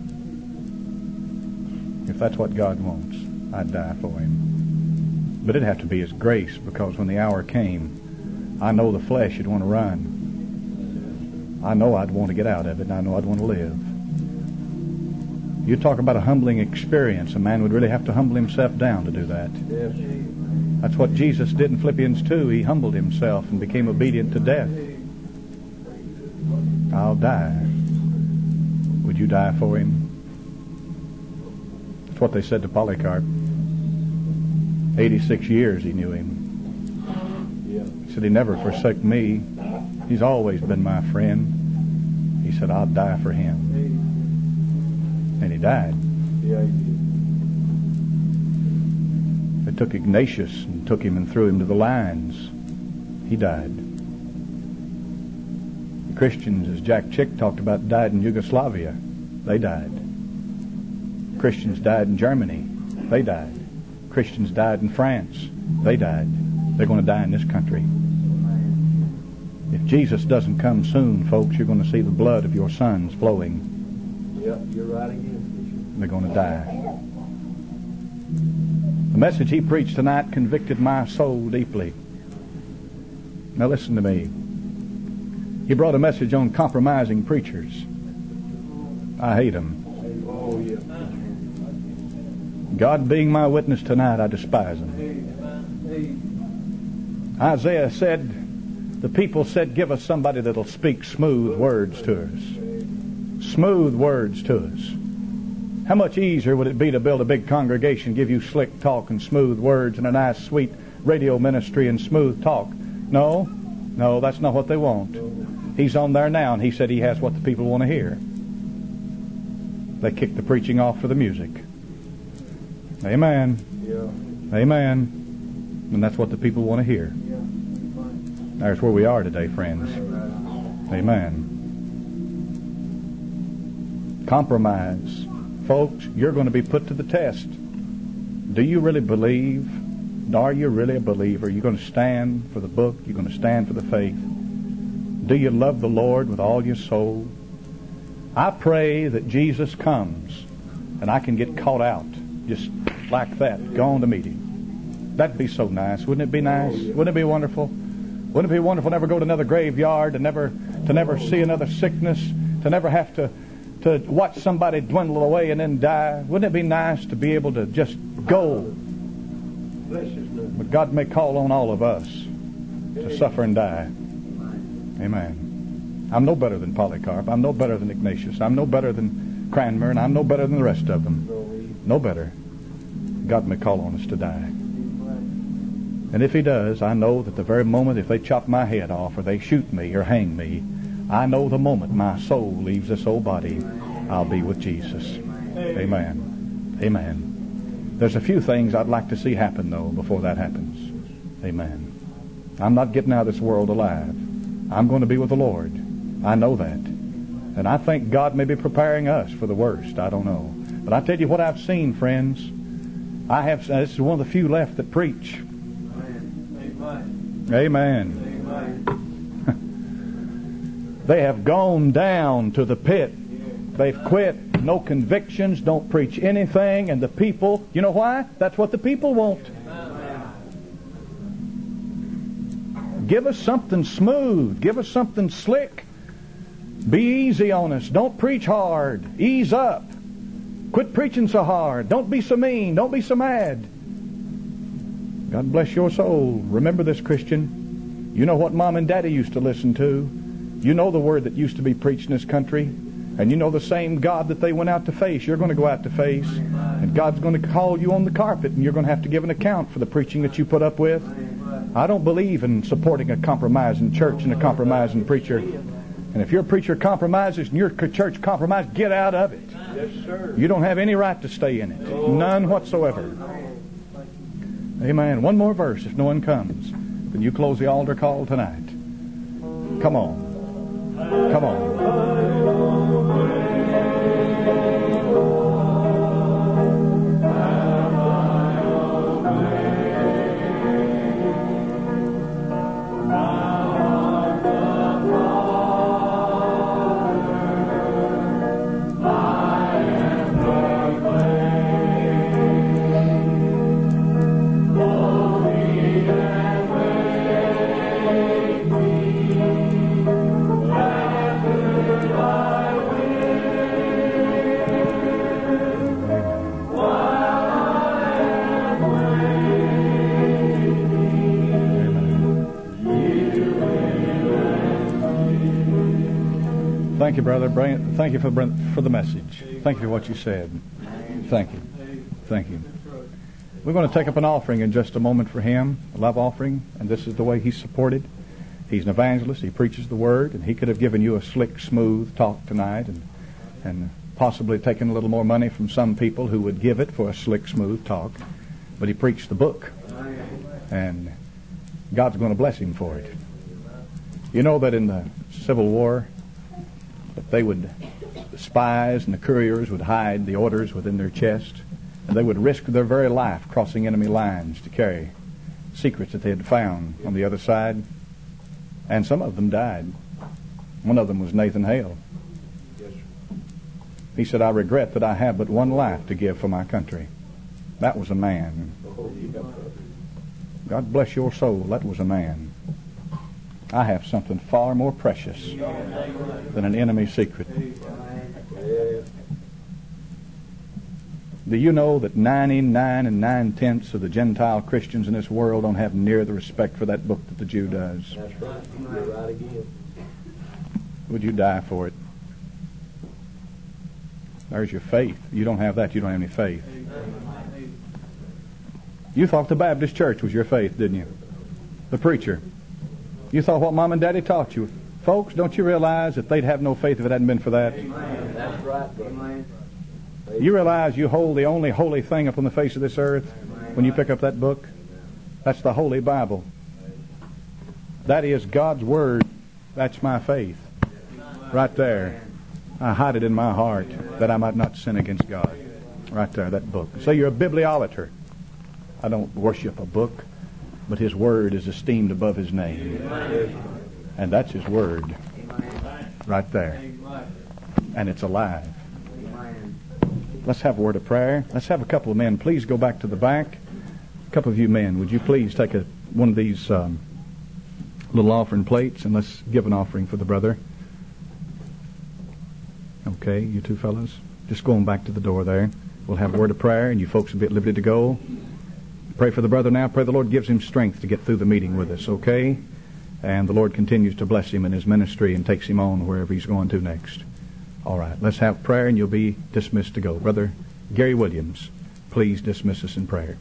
If that's what God wants, I'd die for him. But it'd have to be his grace, because when the hour came, I know the flesh would want to run. I know I'd want to get out of it, and I know I'd want to live. You talk about a humbling experience. A man would really have to humble himself down to do that. Yes. That's what Jesus did in Philippians 2. He humbled himself and became obedient to death. I'll die. Would you die for him? That's what they said to Polycarp. 86 years he knew him. He said, he never forsook me. He's always been my friend. He said, I'll die for him. And he died. Yeah, he did. They took Ignatius and took him and threw him to the lions. He died. The Christians, as Jack Chick talked about, died in Yugoslavia. They died. Christians died in Germany. They died. Christians died in France. They died. They're going to die in this country. If Jesus doesn't come soon, folks, you're going to see the blood of your sons flowing. Yep, you're right again. They're going to die. The message he preached tonight convicted my soul deeply. Now listen to me. He brought a message on compromising preachers. I hate them. Oh, yeah. God being my witness tonight, I despise them. Isaiah said, the people said, give us somebody that'll speak smooth words to us. Smooth words to us. How much easier would it be to build a big congregation, give you slick talk and smooth words and a nice sweet radio ministry and smooth talk? No, that's not what they want. He's on there now, and he said he has what the people want to hear. They kicked the preaching off for the music. Amen. Yeah. Amen. And that's what the people want to hear. There's where we are today, friends. Amen. Compromise. Folks, you're going to be put to the test. Do you really believe? Are you really a believer? You're going to stand for the book. You're going to stand for the faith. Do you love the Lord with all your soul? I pray that Jesus comes and I can get caught out just like that, gone to meet him. That'd be so nice. Wouldn't it be nice? Wouldn't it be wonderful? Wouldn't it be wonderful to never go to another graveyard, to never see another sickness, to never have to watch somebody dwindle away and then die? Wouldn't it be nice to be able to just go? But God may call on all of us to suffer and die. Amen. I'm no better than Polycarp. I'm no better than Ignatius. I'm no better than Cranmer, and I'm no better than the rest of them. No better. God may call on us to die. And if he does, I know that the very moment, if they chop my head off or they shoot me or hang me, I know the moment my soul leaves this old body, I'll be with Jesus. Amen. Amen. There's a few things I'd like to see happen, though, before that happens. Amen. I'm not getting out of this world alive. I'm going to be with the Lord. I know that. And I think God may be preparing us for the worst. I don't know. But I tell you what I've seen, friends. This is one of the few left that preach. Amen. They have gone down to the pit. They've quit. No convictions. Don't preach anything. And the people, you know why? That's what the people want. Give us something smooth. Give us something slick. Be easy on us. Don't preach hard. Ease up. Quit preaching so hard. Don't be so mean. Don't be so mad. God bless your soul. Remember this, Christian. You know what Mom and Daddy used to listen to. You know the word that used to be preached in this country. And you know the same God that they went out to face, you're going to go out to face. And God's going to call you on the carpet, and you're going to have to give an account for the preaching that you put up with. I don't believe in supporting a compromising church and a compromising preacher. And if your preacher compromises and your church compromises, get out of it. Yes, sir. You don't have any right to stay in it. None whatsoever. Amen. One more verse if no one comes. Then you close the altar call tonight. Come on. Come on. Thank you, brother. Thank you for the message. Thank you for what you said. Thank you. Thank you. We're going to take up an offering in just a moment for him, a love offering, and this is the way he's supported. He's an evangelist. He preaches the Word, and he could have given you a slick, smooth talk tonight and possibly taken a little more money from some people who would give it for a slick, smooth talk. But he preached the book, and God's going to bless him for it. You know that in the Civil War, that the spies and the couriers would hide the orders within their chest, and they would risk their very life crossing enemy lines to carry secrets that they had found on the other side. And some of them died. One of them was Nathan Hale. He said, "I regret that I have but one life to give for my country." That was a man. God bless your soul. That was a man. I have something far more precious than an enemy's secret. Do you know that 99 9/10 of the Gentile Christians in this world don't have near the respect for that book that the Jew does? That's right. You're right again. Would you die for it? There's your faith. You don't have that, you don't have any faith. You thought the Baptist church was your faith, didn't you? The preacher. You thought what Mom and Daddy taught you. Folks, don't you realize that they'd have no faith if it hadn't been for that? Amen. That's right. Amen. You realize you hold the only holy thing upon the face of this earth when you pick up that book? That's the Holy Bible. That is God's Word. That's my faith. Right there. I hide it in my heart that I might not sin against God. Right there, that book. So you're a bibliolater. I don't worship a book, but His Word is esteemed above His name. And that's His Word. Right there. And it's alive. Let's have a word of prayer. Let's have a couple of men. Please go back to the back. A couple of you men, would you please take one of these little offering plates and let's give an offering for the brother. Okay, you two fellows. Just go on back to the door there. We'll have a word of prayer and you folks will be at liberty to go. Pray for the brother now. Pray the Lord gives him strength to get through the meeting with us, okay? And the Lord continues to bless him in his ministry and takes him on wherever he's going to next. All right, let's have prayer and you'll be dismissed to go. Brother Gary Williams, please dismiss us in prayer.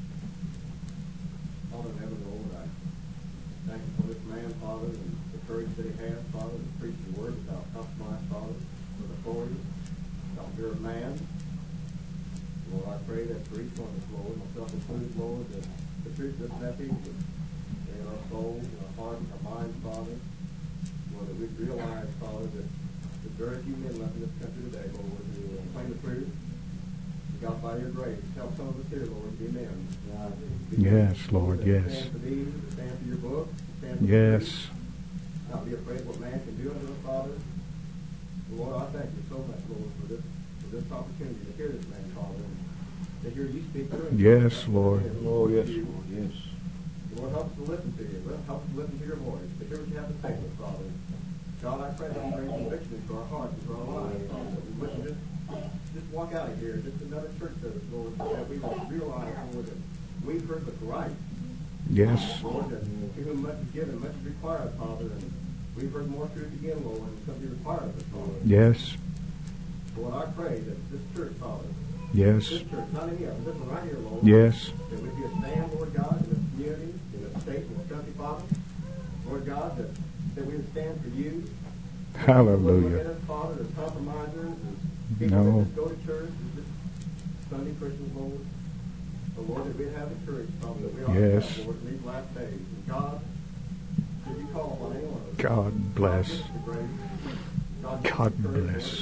Father in heaven, Lord, I thank you for this man, Father, and the courage that he has, Father, to preach the word without compromise, Father, with authority, without fear of man. Lord, I pray that for each one of us, Lord, myself included, Lord, that the truth of this message would stay in our souls, in our hearts, our minds, Father. Lord, that we'd realize, Father, that there's very few men left in this country today, Lord, who claim the truth. God, by your grace, help some of us here, Lord, to be men. Yes, Lord, yes. Stand for thee, stand for your book, stand for yes. not be afraid of what man can do unto us, Father. Lord, I thank you so much, Lord, for this opportunity to hear this man, Father, and to hear you speak through him. Yes, Lord. Oh, yes, Lord, yes. Lord, help us to listen to you. Help us to listen to your voice, to hear what you have to say to us, Father. God, I pray that you bring conviction into our hearts, into our lives, Father, that we wouldn't just walk out of here, just another church service, Lord, that we would realize, Lord, that we've heard what's right. Yes. Lord, that to whom much is given, much is required, Father, and we've heard more truth again, Lord, and it's going to be required of us, Father. Yes. Lord, I pray that this church, Father, Yes. this church, not any of them, this one right here, Lord, Yes. that we be a stand, Lord God, in this community, in this state, in this country, Father. Lord God, that we would stand for you. Hallelujah. Look at us, Father, as compromisers, as people No. that just go to church, as just Sunday Christians, Lord. But Lord, that we'd have the courage, Father, that we are, Yes. Lord, in these last days. And God, should you call upon anyone of us, God bless. give us the grace God bless.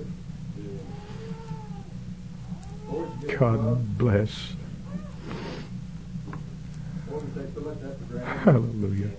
God bless. Hallelujah.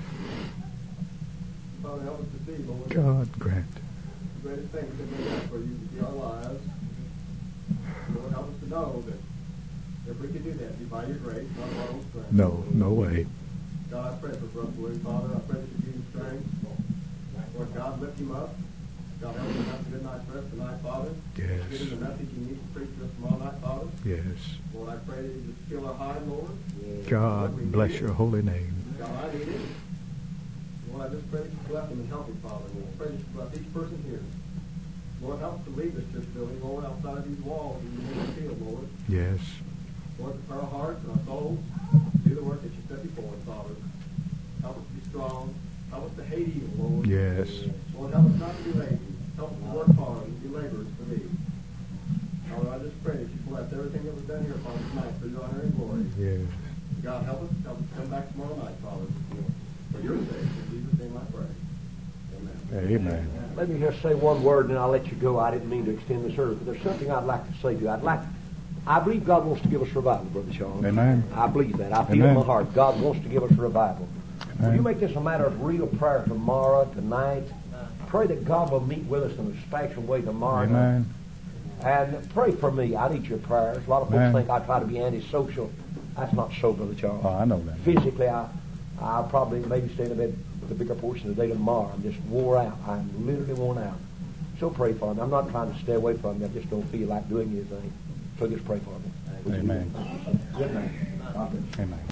God grant. The greatest thing that can be done for you to be our lives. Lord, help us to know that if we could do that, be by your grace, not of our own strength. No way. God, I pray for Brother William, Father. I pray that you give him strength. Lord God, lift him up. God, help him have a good night's rest tonight, Father. Yes. Give him the message he needs to preach to us tomorrow night, Father. Yes. Lord, I pray that you just fill our high, Lord. God bless your holy name. God, I need it. Lord, I just pray that you bless him and help him, Father. Lord, I pray that you bless each person here. Lord, help us to leave this church building, Lord, outside of these walls and in the field, Lord. Yes. Lord, prepare our hearts and our souls to do the work that you set before us, Father. Help us to be strong. Help us to hate evil, Lord. Yes. Lord, help us not to be lazy. Help us to work hard and be laborers for thee. Father, I just pray that you bless everything that was done here, Father, tonight for your honor and glory. Yes. God, help us to come back tomorrow night, Father, for your sake. In Jesus' name I pray. Amen. Amen. Let me just say one word and I'll let you go. I didn't mean to extend the service, but there's something I'd like to say to you. I believe God wants to give us revival, Brother Sean. Amen. I believe that. I feel in Amen. my heart God wants to give us revival. Will Amen. you make this a matter of real prayer tomorrow, tonight? Pray that God will meet with us in a special way tomorrow night. Amen. And pray for me. I need your prayers. A lot of folks Amen. think I try to be antisocial. That's not so, Brother Charles. Oh, I know that. Physically, I'll probably maybe stay in bed with a bigger portion of the day tomorrow. I'm just wore out. I'm literally worn out. So pray for me. I'm not trying to stay away from you. I just don't feel like doing anything. So just pray for me. Amen. Good night. God bless you. Amen.